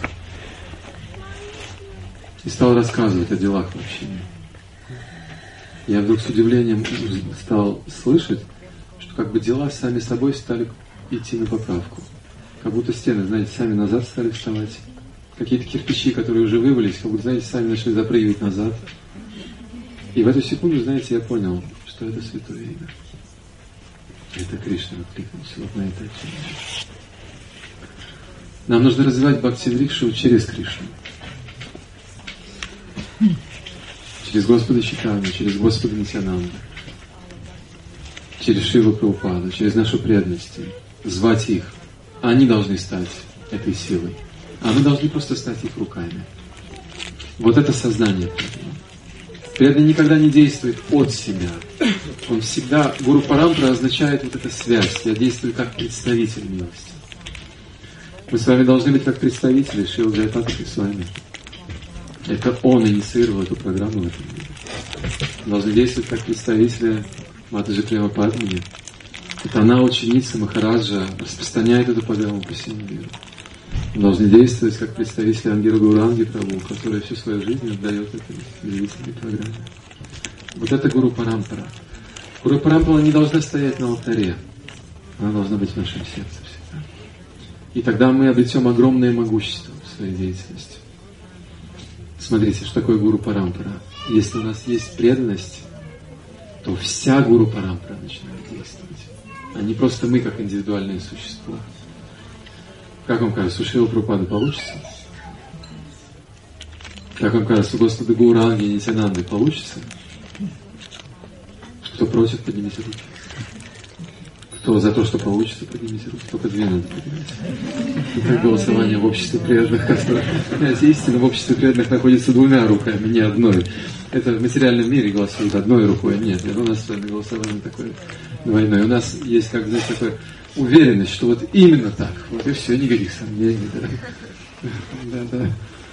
и стал рассказывать о делах в общине. Я вдруг с удивлением стал слышать, что как бы дела сами собой стали идти на поправку. Как будто стены, знаете, сами назад стали вставать. Какие-то кирпичи, которые уже вывалились, как будто, знаете, сами начали запрыгивать назад. И в эту секунду, знаете, я понял, что это святое имя. Это Кришна откликнулся вот на это отчаяние. Нам нужно развивать Бхактиврикшу через Кришну. Через Господа Чайтанью, через Господа Нитьянанду, через Шрилу Прабхупаду, через нашу преданность, звать их. Они должны стать этой силой. А мы должны просто стать их руками. Вот это сознание преданного. Преданный никогда не действует от себя. Он всегда, Гуру Парампара означает вот эта связь. Я действую как представитель милости. Мы с вами должны быть как представители Шрила Джайапатаки с вами. Это он инициировал эту программу в этом мире. Мы должны действовать как представители Матаджи Према Падмани. Это она, ученица Махараджа, распространяет эту программу по всему миру. Мы должны действовать как представители Ангира Гауранги Прабху, который всю свою жизнь отдает этой удивительной программе. Вот это Гуру Парампара. Гуру Парампара не должна стоять на алтаре. Она должна быть в нашем сердце всегда. И тогда мы обретем огромное могущество в своей деятельности. Смотрите, что такое Гуру Парампара. Если у нас есть преданность, то вся Гуру Парампара начинает действовать. А не просто мы, как индивидуальные существа. Как вам кажется, у Шрилы Прабхупады получится? Как вам кажется, у Господа Гауранги и Нитьянанды получится? Кто против, поднимите руки. Кто за то, что получится, поднимите руки. Только две надо поднимать. Это голосование в обществе преданных. Истина в обществе преданных находится двумя руками, не одной. Это в материальном мире голосуют одной рукой. Нет, у нас с вами голосование такое двойное. У нас есть, как, знаете, такая уверенность, что вот именно так. Вот и все, никаких сомнений. Да.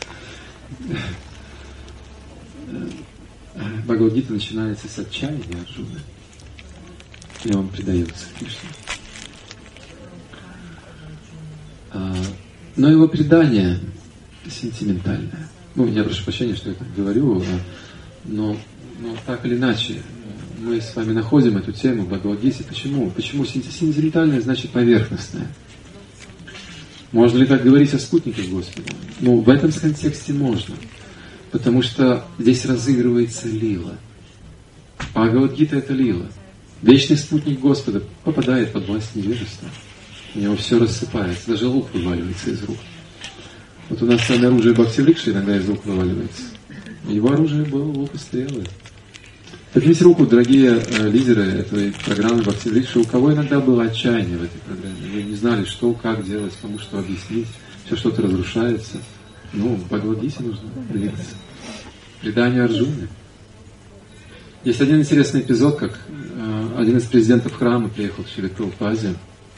Бхагавад-гита начинается с отчаяния Арджуны. И он предается Кришне. Но его предание сентиментальное. Я прошу прощения, что я так говорю, но так или иначе, мы с вами находим эту тему в Бхагавад-гите. Почему? Почему сентиментальное значит поверхностное? Можно ли так говорить о спутниках Господа? В этом контексте можно. Потому что здесь разыгрывается лила. Бхагавад-гита — это лила. Вечный спутник Господа попадает под власть невежества. У него все рассыпается, даже лук вываливается из рук. Вот у нас с вами оружие Бхакти-врикши иногда из рук вываливается. Его оружие было лук и стрелы. Поднимите руку, дорогие лидеры этой программы Бхакти-врикши, у кого иногда было отчаяние в этой программе. Вы не знали, что, как делать, кому что объяснить. Все что-то разрушается. В Бхагавад-гите нужно двигаться. Предание Арджуны. Есть один интересный эпизод, как один из президентов храма приехал к Шриле Прабхупаде,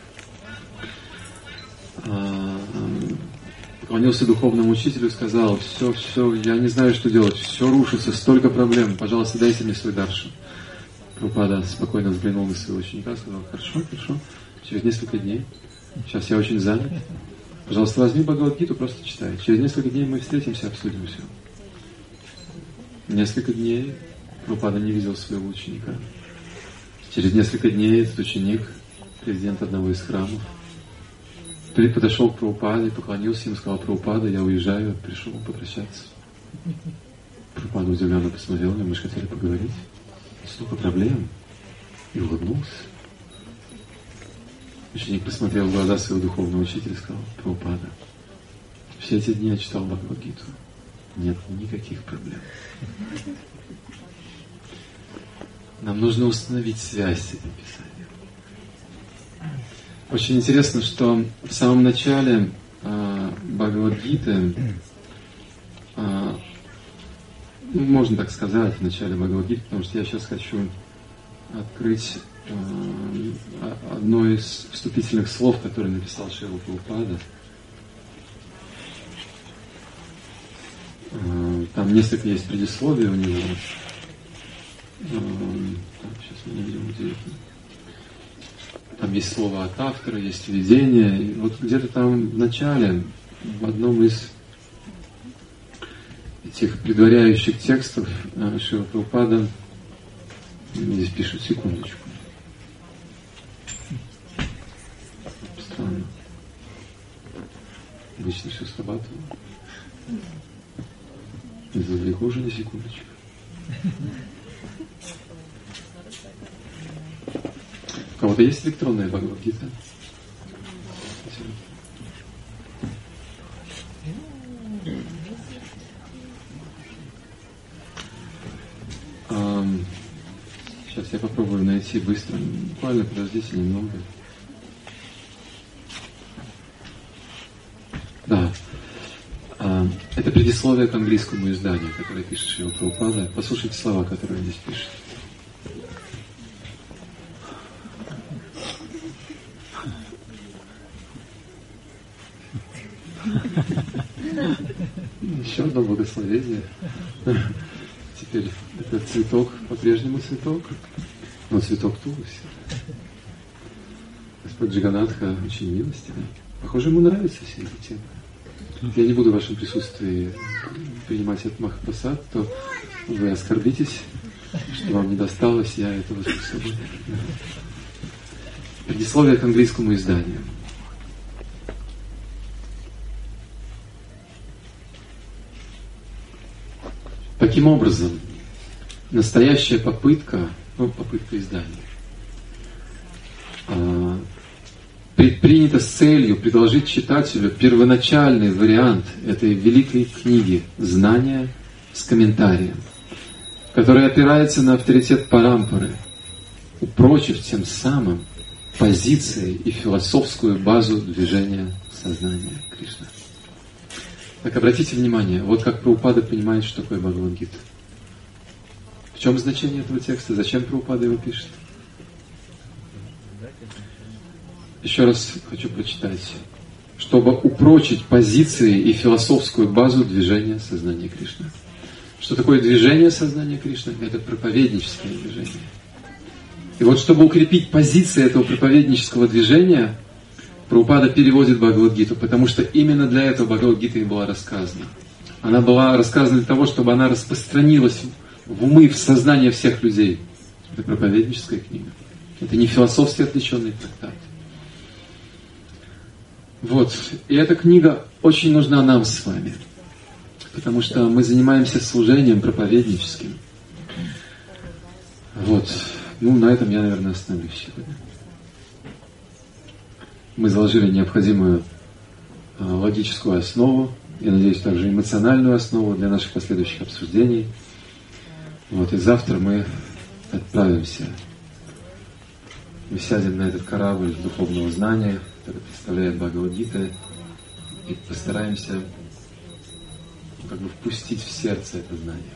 поклонился духовному учителю и сказал: все, я не знаю, что делать, все рушится, столько проблем, пожалуйста, дайте мне свой даршан. Прабхупада спокойно взглянул на своего ученика и сказал: хорошо, через несколько дней, сейчас я очень занят, пожалуйста, возьми Бхагавад-гиту, просто читай, через несколько дней мы встретимся, обсудим все. Несколько дней Прабхупада не видел своего ученика. Через несколько дней этот ученик, президент одного из храмов, подошел к Прабхупаде, поклонился ему, сказал: Прабхупада, я уезжаю, пришел попрощаться. Прабхупада удивленно посмотрел на него: мы же хотели поговорить. Столько проблем. И улыбнулся. Ученик посмотрел в глаза своего духовного учителя и сказал: Прабхупада, все эти дни я читал Бхагавад-гиту. Нет никаких проблем. Нам нужно установить связь с этим писанием. Очень интересно, что в самом начале Бхагавад-гиты, можно так сказать, в начале Бхагавад-гиты, потому что я сейчас хочу открыть одно из вступительных слов, которое написал Шрила Прабхупада. Там несколько есть предисловий у него. Сейчас мы найдем, где это. Там есть слово от автора, есть введение. И вот где-то там в начале, в одном из этих предваряющих текстов Шрила Прабхупада, здесь пишут, секундочку. Странно. Обычно все срабатывало. Не завлеку уже на секундочку. У кого-то есть электронная Бхагавад-гита? Сейчас я попробую найти быстро. Буквально подождите немного. Да. Это предисловие к английскому изданию, которое пишет Шрила Прабхупада. Послушайте слова, которые он здесь пишет. Еще одно благословение. Теперь этот цветок по-прежнему цветок, но цветок Туласи. Господь Джаганатха очень милостивый. Похоже, ему нравится все эти темы. Я не буду в вашем присутствии принимать этот махапрасад, то вы оскорбитесь, что вам не досталось, я это возьму с собой. Предисловие к английскому изданию. Таким образом, настоящая попытка издания, предпринята с целью предложить читателю первоначальный вариант этой великой книги «Знания» с комментарием, который опирается на авторитет Парампары, упрочив тем самым позиции и философскую базу движения сознания Кришны. Так, обратите внимание, вот как Прабхупада понимает, что такое Бхагавад-гита. В чем значение этого текста? Зачем Прабхупада его пишет? Еще раз хочу прочитать. Чтобы упрочить позиции и философскую базу движения сознания Кришны. Что такое движение сознания Кришны? Это проповедническое движение. И вот чтобы укрепить позиции этого проповеднического движения, Прабхупада переводит Бхагавад-гиту, потому что именно для этого Бхагавад-гита и была рассказана. Она была рассказана для того, чтобы она распространилась в умы, в сознание всех людей. Это проповедническая книга. Это не философски отвлеченный трактат. Вот. И эта книга очень нужна нам с вами. Потому что мы занимаемся служением проповедническим. Вот. На этом я, наверное, остановлюсь сегодня. Мы заложили необходимую логическую основу, я надеюсь, также эмоциональную основу для наших последующих обсуждений. Вот, и завтра мы отправимся. Мы сядем на этот корабль духовного знания, который представляет Бхагавад-гита, и постараемся впустить в сердце это знание.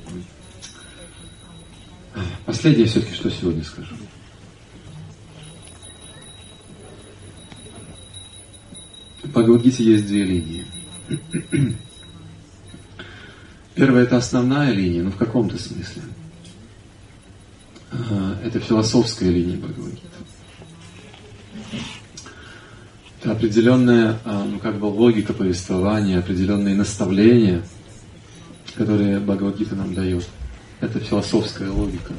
Последнее все-таки, что сегодня скажу. В Бхагавад-гите есть две линии. Первая — это основная линия, в каком-то смысле. Это философская линия Бхагавад-гиты. Это определенная логика повествования, определенные наставления, которые Бхагавад-гита нам дает. Это философская логика.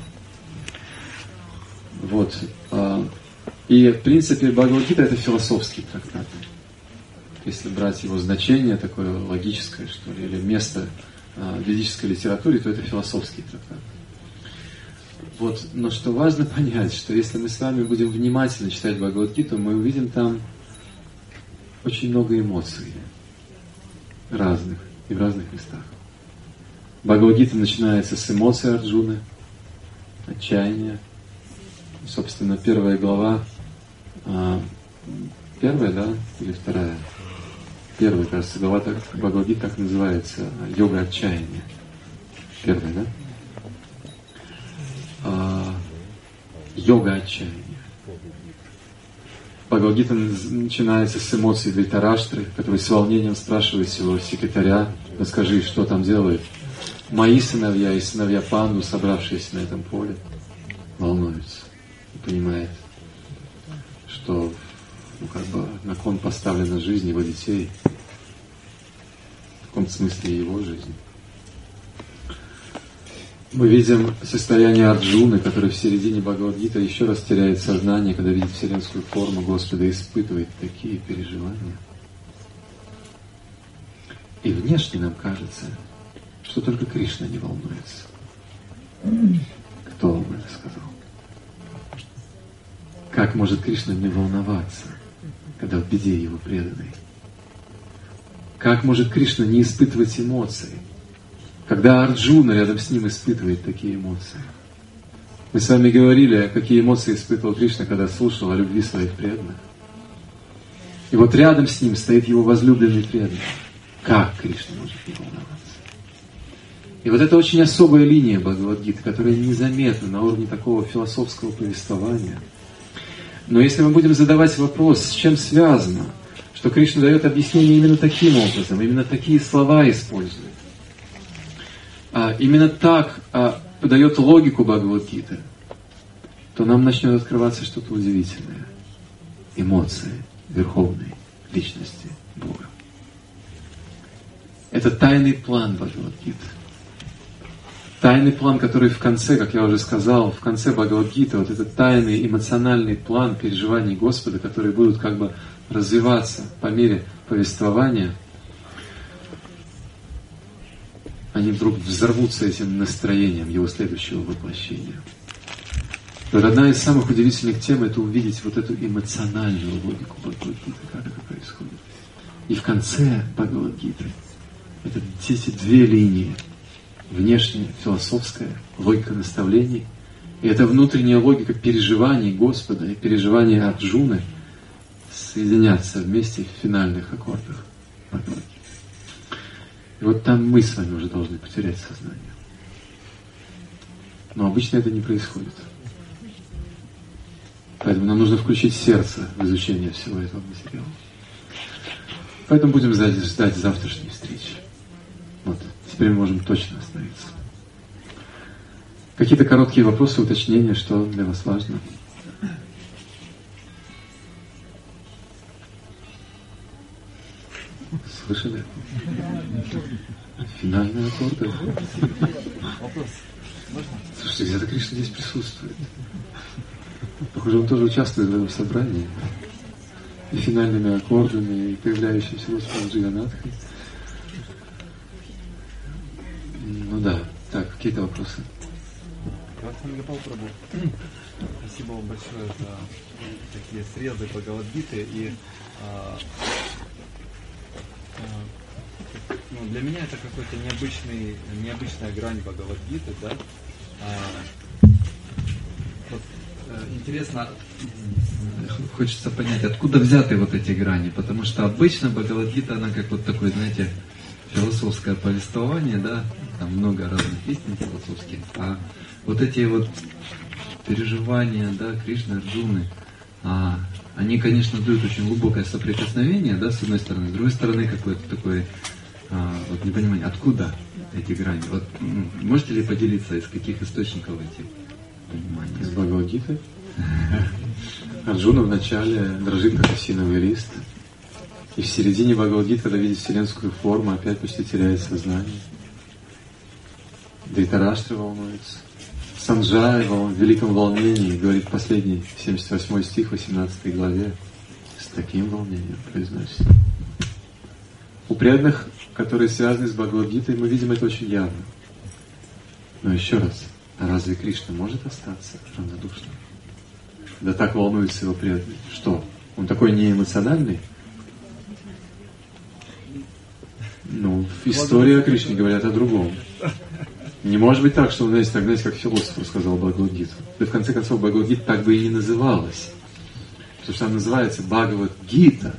Вот. И, в принципе, Бхагавад-гита — это философский трактат. Если брать его значение, такое логическое, что ли, или место в ведической литературе, то это философский трактат. Вот. Но что важно понять, что если мы с вами будем внимательно читать Бхагавад-гиту, мы увидим там очень много эмоций разных и в разных местах. Бхагавад-гита начинается с эмоций Арджуны, отчаяния. Собственно, первая глава, первая, да, или вторая? Первая, кажется, глава Бхагавад-гиты так называется, йога отчаяния. Первая, да? Йога отчаяния. Бхагавад-гита начинается с эмоций Дритараштры, который с волнением спрашивает своего секретаря: расскажи, что там делает. Мои сыновья и сыновья Панду, собравшиеся на этом поле, волнуются и понимают, что на кон поставлена жизнь его детей, в каком-то смысле его жизнь. Мы видим состояние Арджуны, который в середине Бхагавад-гиты еще раз теряет сознание, когда видит вселенскую форму Господа и испытывает такие переживания. И внешне нам кажется, что только Кришна не волнуется. Кто вам это сказал? Как может Кришна не волноваться, когда в беде его преданный? Как может Кришна не испытывать эмоции, когда Арджуна рядом с ним испытывает такие эмоции? Мы с вами говорили, какие эмоции испытывал Кришна, когда слушал о любви своих преданных. И вот рядом с ним стоит его возлюбленный преданный. Как Кришна может не волноваться? И вот это очень особая линия Бхагавад-гиты, которая незаметна на уровне такого философского повествования. Но если мы будем задавать вопрос, с чем связано, что Кришна дает объяснение именно таким образом, именно такие слова использует, именно так подает логику Бхагавад-гиты, то нам начнет открываться что-то удивительное. Эмоции Верховной Личности Бога. Это тайный план Бхагавад-гиты. Тайный план, который в конце, как я уже сказал, в конце Бхагавад-гиты, вот этот тайный эмоциональный план переживаний Господа, которые будут развиваться по мере повествования, они вдруг взорвутся этим настроением его следующего воплощения. И вот одна из самых удивительных тем — это увидеть вот эту эмоциональную логику Бхагавад-гиты, как это происходит. И в конце Бхагавад-гиты это эти две линии. Внешняя, философская, логика наставлений, И эта внутренняя логика переживаний Господа и переживаний Арджуны соединятся вместе в финальных аккордах. И вот там мы с вами уже должны потерять сознание. Но обычно это не происходит. Поэтому нам нужно включить сердце в изучение всего этого материала. Поэтому будем ждать завтрашней встречи. Вот, теперь мы можем точно остановиться. Какие-то короткие вопросы, уточнения, что для вас важно? Слышали? Финальные аккорды. Слушайте, где-то Кришна здесь присутствует. Похоже, он тоже участвует в этом собрании. И финальными аккордами, и появляющимся Господом Джиганатхой. Ну да. Так, какие-то вопросы? Спасибо вам большое за такие срезы Бхагавад-гиты. И для меня это какой-то необычная грань Бхагавад-гиты, да? Интересно, хочется понять, откуда взяты вот эти грани, потому что обычно Бхагавад-гита, она как вот такое, знаете, философское повествование, да, там много разных истин философских, а вот эти вот переживания, да, Кришны, Арджуны, они, конечно, дают очень глубокое соприкосновение, да, с одной стороны, с другой стороны, какое-то такое вот непонимание, откуда эти грани. Вот, можете ли поделиться, из каких источников эти понимания? Из Бхагавад-гиты. Арджуна вначале дрожит, как осиновый лист. И в середине Бхагавад-гиты, когда видит вселенскую форму, опять почти теряет сознание. Дритараштра волнуется. Санджай в великом волнении, говорит последний, 78 стих, 18 главе, с таким волнением произносит. У преданных, которые связаны с Бхагавад-гитой, мы видим это очень явно. Но еще раз, а разве Кришна может остаться равнодушным? Да так волнуется его преданный. Что? Он такой неэмоциональный? Ну, история о Кришне говорят о другом. Не может быть так, что, знаете, как философ рассказал Бхагавад-гиту. Да в конце концов, Бхагавад-гита так бы и не называлась. Потому что она называется Бхагавад-гита.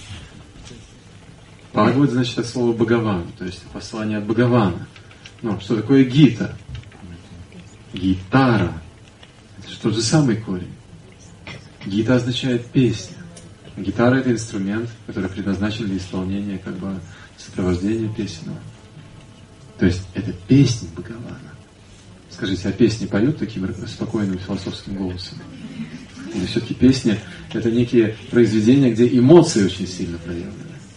Бхагавад значит от слова Бхагаван, то есть послание от Бхагавана. Но что такое гита? Гитара. Это же тот же самый корень. Гита означает песня. Гитара — это инструмент, который предназначен для исполнения как бы сопровождения песенного. То есть это песни Бхагавана. Скажите, а песни поют таким спокойным философским голосом? Или все-таки песни — это некие произведения, где эмоции очень сильно проявлены?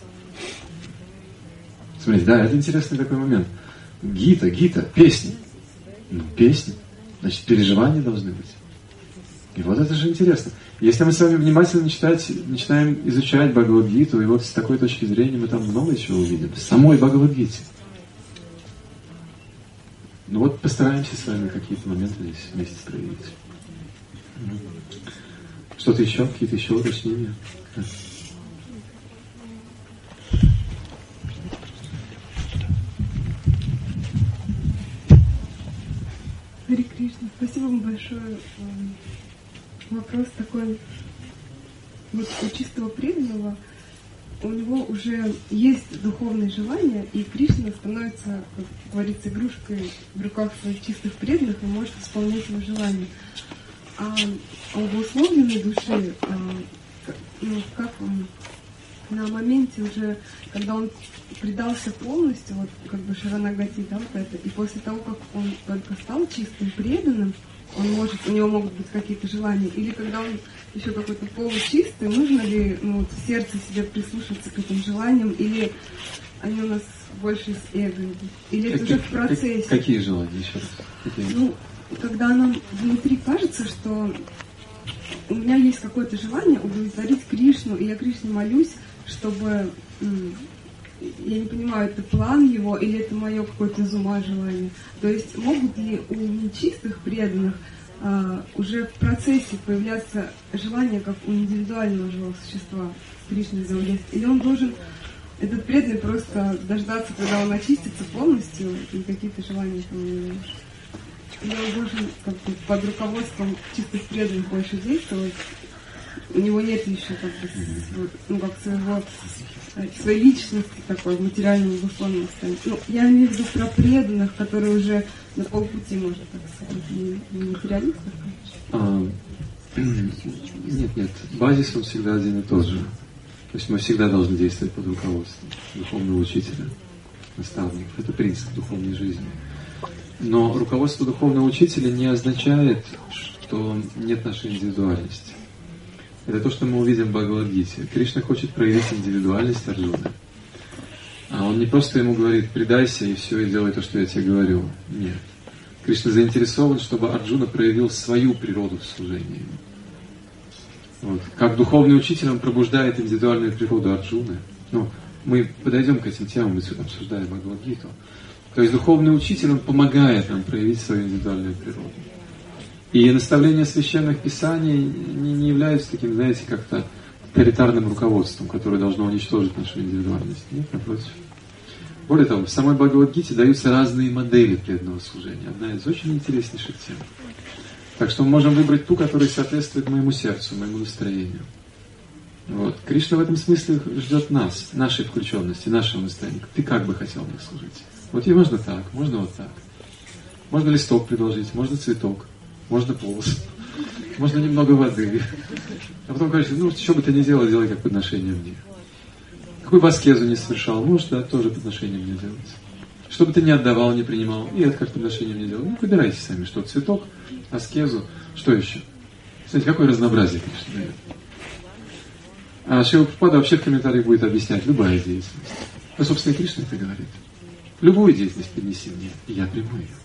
Смотрите, да, это интересный такой момент. Гита, песни. Ну, песни. Значит, переживания должны быть. И вот это же интересно. Если мы с вами внимательно начинаем изучать Бхагавад-гиту, и вот с такой точки зрения мы там много чего увидим. В самой Бхагавад-гите. Ну вот постараемся с вами какие-то моменты здесь вместе проявить. Что-то еще? Какие-то еще уточнения? Харе Кришна, спасибо вам большое. Вопрос такой, вот у чистого преданного, у него уже есть духовные желания, и Кришна становится, как говорится, игрушкой в руках своих чистых преданных и может исполнять его желания. А у обусловленной души, как он на моменте уже, когда он предался полностью, вот как бы Шаранагати, да, вот это, и после того, как он только стал чистым преданным, у него могут быть какие-то желания, или когда он еще какой-то получистый, нужно ли в сердце себе прислушаться к этим желаниям, или они у нас больше из эго идут, или это уже в процессе. Какие желания еще раз? Когда нам внутри кажется, что у меня есть какое-то желание удовлетворить Кришну, и я Кришне молюсь, чтобы, я не понимаю, это план его или это мое какое-то из ума желание. То есть могут ли у нечистых преданных уже в процессе появляться желания, как у индивидуального живого существа с Кришной взаимодействовать? Или он должен, этот преданный, просто дождаться, когда он очистится полностью, и какие-то желания там не имеешь? он должен как бы под руководством чисто преданных больше действовать. У него нет еще как бы, ну, как своей личности такой в материальном духовном состоянии. Ну, я имею в виду про преданных, которые уже на полпути, можно так сказать, не материалистов, конечно. Нет. Базис он всегда один и тот же. То есть мы всегда должны действовать под руководством духовного учителя, наставников. Это принцип духовной жизни. Но руководство духовного учителя не означает, что нет нашей индивидуальности. Это то, что мы увидим в Бхагавад-гите. Кришна хочет проявить индивидуальность Арджуны. А он не просто ему говорит: предайся и все, и делай то, что я тебе говорю. Нет. Кришна заинтересован, чтобы Арджуна проявил свою природу в служении. Вот. Как духовный учитель он пробуждает индивидуальную природу Арджуны. Ну, мы подойдем к этим темам, мы обсуждаем Бхагавад-гиту. То есть духовный учитель, он помогает нам проявить свою индивидуальную природу. И наставления священных писаний не являются таким, знаете, как-то авторитарным руководством, которое должно уничтожить нашу индивидуальность. Нет, напротив. Более того, в самой Бхагавад-гите даются разные модели преданного служения. Одна из очень интереснейших тем. Так что мы можем выбрать ту, которая соответствует моему сердцу, моему настроению. Вот. Кришна в этом смысле ждет нас, нашей включенности, нашего настроения. Ты как бы хотел мне служить? Вот и можно так, можно вот так. Можно листок предложить, можно цветок, можно полос, можно немного воды. А потом говоришь: ну, что бы ты ни делал, делай как подношение мне. Какую бы аскезу не совершал, можешь, да, тоже подношение мне делать. Что бы ты ни отдавал, не принимал, и это как подношение мне делал. Ну, выбирайте сами, что цветок, аскезу, что еще. Смотрите, какое разнообразие Кришна дает. А Шрила Прабхупада вообще в комментариях будет объяснять: любая деятельность. Ну, собственно, и Кришна это говорит. Любую деятельность принеси мне, и я приму ее.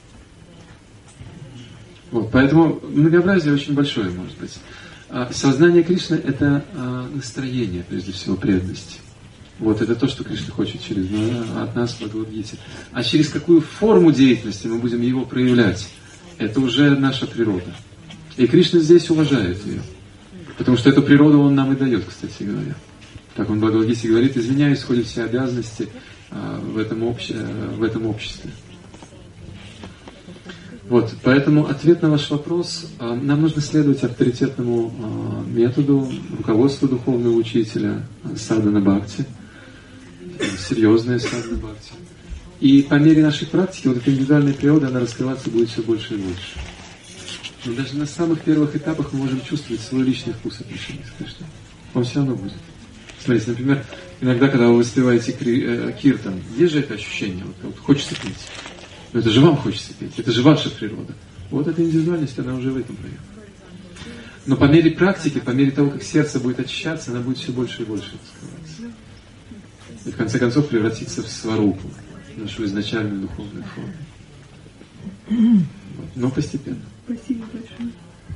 Вот, поэтому многообразие очень большое может быть. Сознание Кришны – это настроение, прежде всего, преданности. Вот, это то, что Кришна хочет от нас в Бхагавад-гите. А через какую форму деятельности мы будем его проявлять, это уже наша природа. И Кришна здесь уважает ее. Потому что эту природу он нам и дает, кстати говоря. Так он в Бхагавад-гите говорит: из меня исходят все обязанности в этом обществе. Вот, поэтому ответ на ваш вопрос: нам нужно следовать авторитетному методу руководства духовного учителя садхана бхакти, серьезная садхана бхакти. И по мере нашей практики вот эта индивидуальная природа, она раскрываться будет все больше и больше. Но даже на самых первых этапах мы можем чувствовать свой личный вкус отношений с Кришной. Он все равно будет. Смотрите, например, иногда, когда вы воспеваете киртан, есть же это ощущение, вот хочется петь. Но это же вам хочется петь, это же ваша природа. Вот эта индивидуальность, она уже в этом проявлена. Но по мере практики, по мере того, как сердце будет очищаться, она будет все больше и больше раскрываться. И в конце концов превратиться в сварупу, нашу изначальную духовную форму. Вот. Но постепенно. Спасибо большое.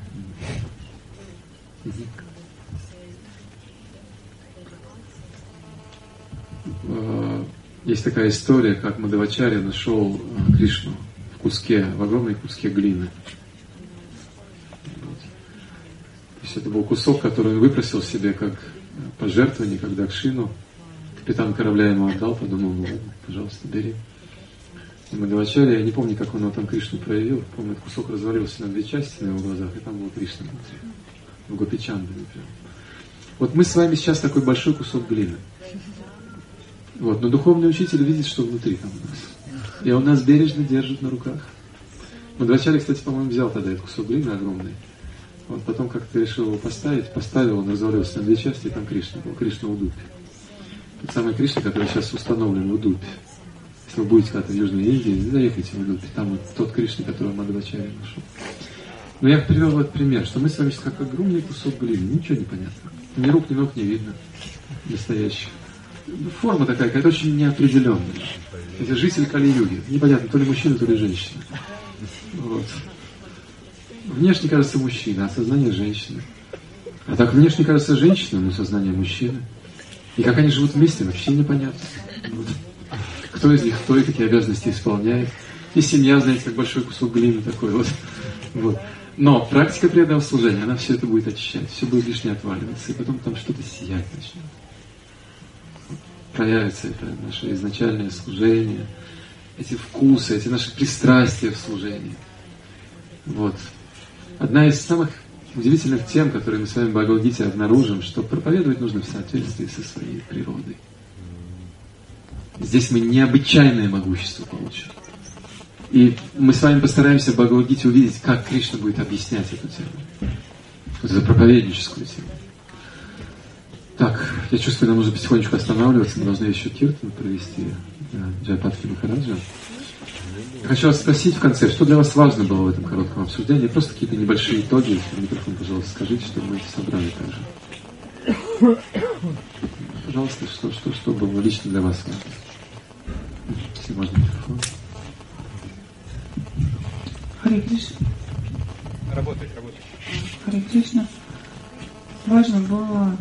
Есть такая история, как Мадхавачарья нашел Кришну в огромной куске глины. Вот. То есть это был кусок, который он выпросил себе как пожертвование, как дакшину. Капитан корабля ему отдал, подумал: ну, пожалуйста, бери. И Мадхавачарья, я не помню, как он его там Кришну проявил, помню, этот кусок развалился на две части на его глазах, и там был Кришна внутри, в Гопичандане прям. Вот мы с вами сейчас такой большой кусок глины. Вот, но духовный учитель видит, что внутри там у нас. И он нас бережно держит на руках. Мадхавачарья, кстати, по-моему, взял тогда этот кусок глины огромный. Вот, потом как-то решил его поставил, он развалился на две части, и там Кришна был, Кришна в Удупе. Тот самый Кришна, который сейчас установлен в Удупе. Если вы будете когда-то в Южной Индии, заехайте в Удупе, там вот тот Кришна, которого Мадхавачарья нашел. Но я привел этот пример, что мы с вами сейчас как огромный кусок глины, ничего не понятно. Ни рук, ни ног не видно настоящих. Форма такая, какая-то очень неопределенная. Это житель Кали-юги. Непонятно, то ли мужчина, то ли женщина. Вот. Внешне кажется мужчина, а сознание женщины. А так внешне кажется женщина, но сознание мужчины. И как они живут вместе, вообще непонятно. Вот. Кто из них кто и какие обязанности исполняет. И семья, знаете, как большой кусок глины такой вот. Вот. Но практика преданного служения, она все это будет очищать, все будет лишнее отваливаться, и потом там что-то сиять начнет. Проявится это наше изначальное служение, эти вкусы, эти наши пристрастия в служении. Вот. Одна из самых удивительных тем, которые мы с вами в Бхагавад-гите обнаружим, что проповедовать нужно в соответствии со своей природой. Здесь мы необычайное могущество получим. И мы с вами постараемся в Бхагавад-гите увидеть, как Кришна будет объяснять эту тему. Вот эту проповедническую тему. Так, я чувствую, нам нужно потихонечку останавливаться, мы должны еще киртан провести Джайапатхи Махараджа. Я хочу вас спросить в конце, что для вас важно было в этом коротком обсуждении? Просто какие-то небольшие итоги. Микрофон, пожалуйста, скажите, чтобы мы их собрали также. Пожалуйста, что было лично для вас важно? Если можно, микрофон. Харе Кришна. Работать. Харе Кришна. Важно было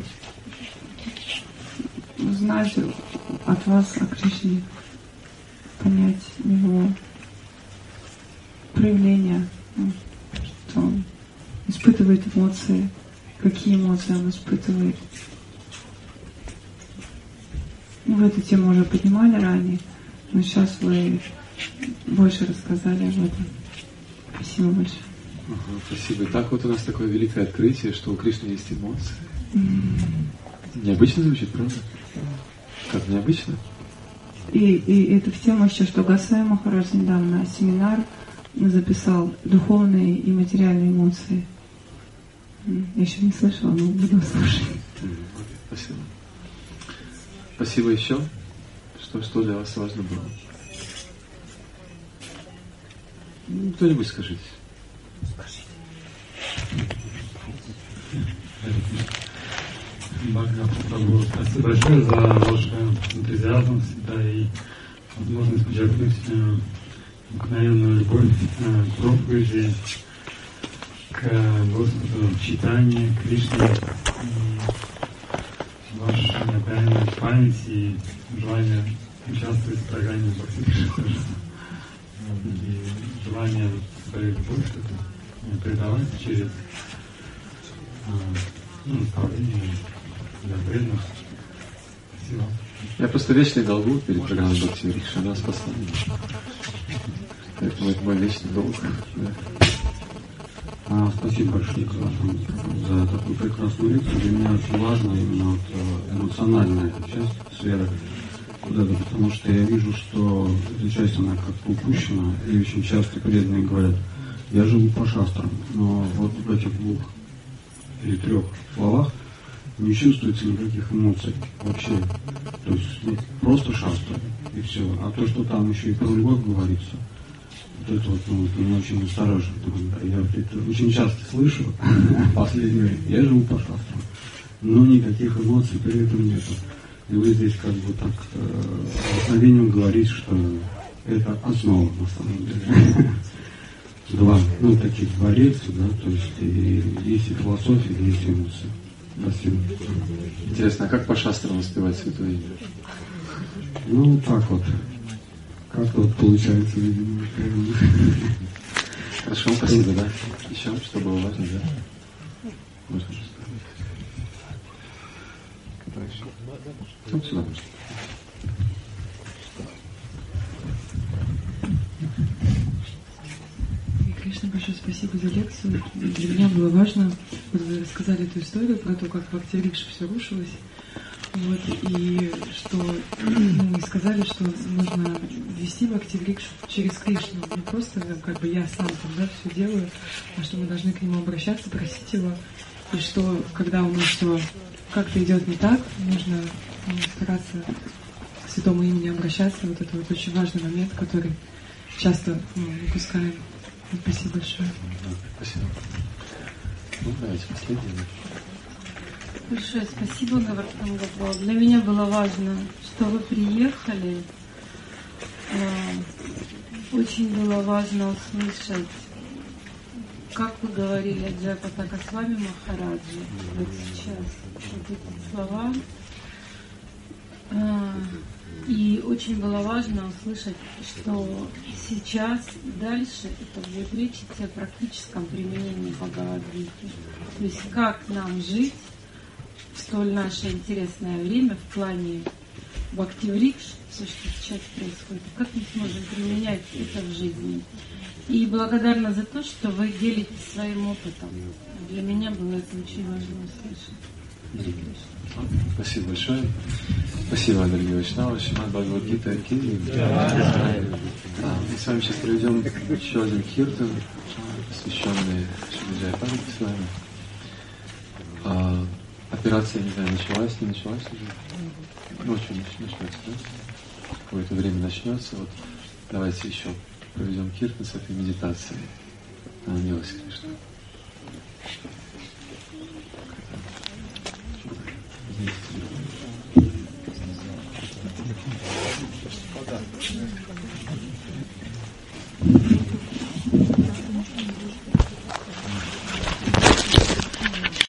узнать от вас о Кришне, понять его проявления, что он испытывает эмоции, какие эмоции он испытывает. Вы эту тему уже поднимали ранее, но сейчас вы больше рассказали об этом. Спасибо большое. Спасибо. Итак, вот у нас такое великое открытие, что у Кришны есть эмоции. Необычно звучит, правда? Как необычно? И это в тему еще, что Госвами Махарадж недавно семинар записал «Духовные и материальные эмоции». Я еще не слышала, но буду слушать. Спасибо. Спасибо еще. Что для вас важно было? Кто-нибудь скажите. Спасибо большое за ваш энтузиазм всегда и возможность подчеркнуть обыкновенную любовь к проповеди, к Господу, читанию, к Кришне, ваша необыкновенная память и желание участвовать в программе Бхакти Кришна и желание свою любовь передавать через наставление для преданных. Спасибо. Я просто вечный долгу перед программой Бхакти Кришна, она спасла меня. Поэтому это мой вечный долг. Да. Спасибо большое за такую прекрасную лекцию. Для меня очень важна именно эмоциональная часть сферы куда-то, потому что я вижу, что эта часть, она как-то упущена, и очень часто преданные говорят: я живу по шастрам, но вот в этих 2 или 3 словах не чувствуется никаких эмоций вообще. То есть просто шастра, и все. А то, что там еще и про любовь говорится, вот это вот, меня очень настораживает. Я это очень часто слышу в последнее время: я живу по шастрам, но никаких эмоций при этом нету. И вы здесь как бы так обыкновением говорите, что это основа на самом деле. 2, таких 2 рельса, да, то есть есть и философия, есть и эмоции. Спасибо. Интересно, а как по шастрам воспевать Святое Имя? Так вот. Как-то вот получается, видимо. Хорошо, спасибо, да. Еще что было важно, да? Можно же сказать. Сюда. Кришна, большое спасибо за лекцию. Для меня было важно, вот вы рассказали эту историю про то, как в Бхакти-врикше все рушилось. Вот, и что мы сказали, что нужно вести Бхакти-врикшу через Кришну. Не просто как бы я сам там, все делаю, а что мы должны к нему обращаться, просить его. И что, когда у нас все как-то идет не так, нужно стараться к святому имени обращаться. Вот это вот очень важный момент, который часто упускаем. Спасибо большое. Спасибо. Давайте последний. Большое спасибо, Гавардхан Гопал. Для меня было важно, что вы приехали. Очень было важно услышать, как вы говорили о Джайапати Госвами Махараджи вот сейчас, вот эти слова. И очень было важно услышать, что сейчас дальше это будет речь идти о практическом применении Бхагавад-гиты. То есть как нам жить в столь наше интересное время в плане бхакти-врикш, все, что сейчас происходит, как мы сможем применять это в жизни. И благодарна за то, что вы делитесь своим опытом. Для меня было это очень важно услышать. Харе Кришна. Спасибо большое. Спасибо, дорогие вайшнавы. Шримад Бхагавад-гита Ки. Мы с вами сейчас проведем еще один киртан, посвященный Шри Джайападе с вами. Операция, не знаю, началась, не началась уже? Ночью начнется, да? Какое-то время начнется. Вот давайте еще проведем киртан с этой медитацией. Милость Кришна.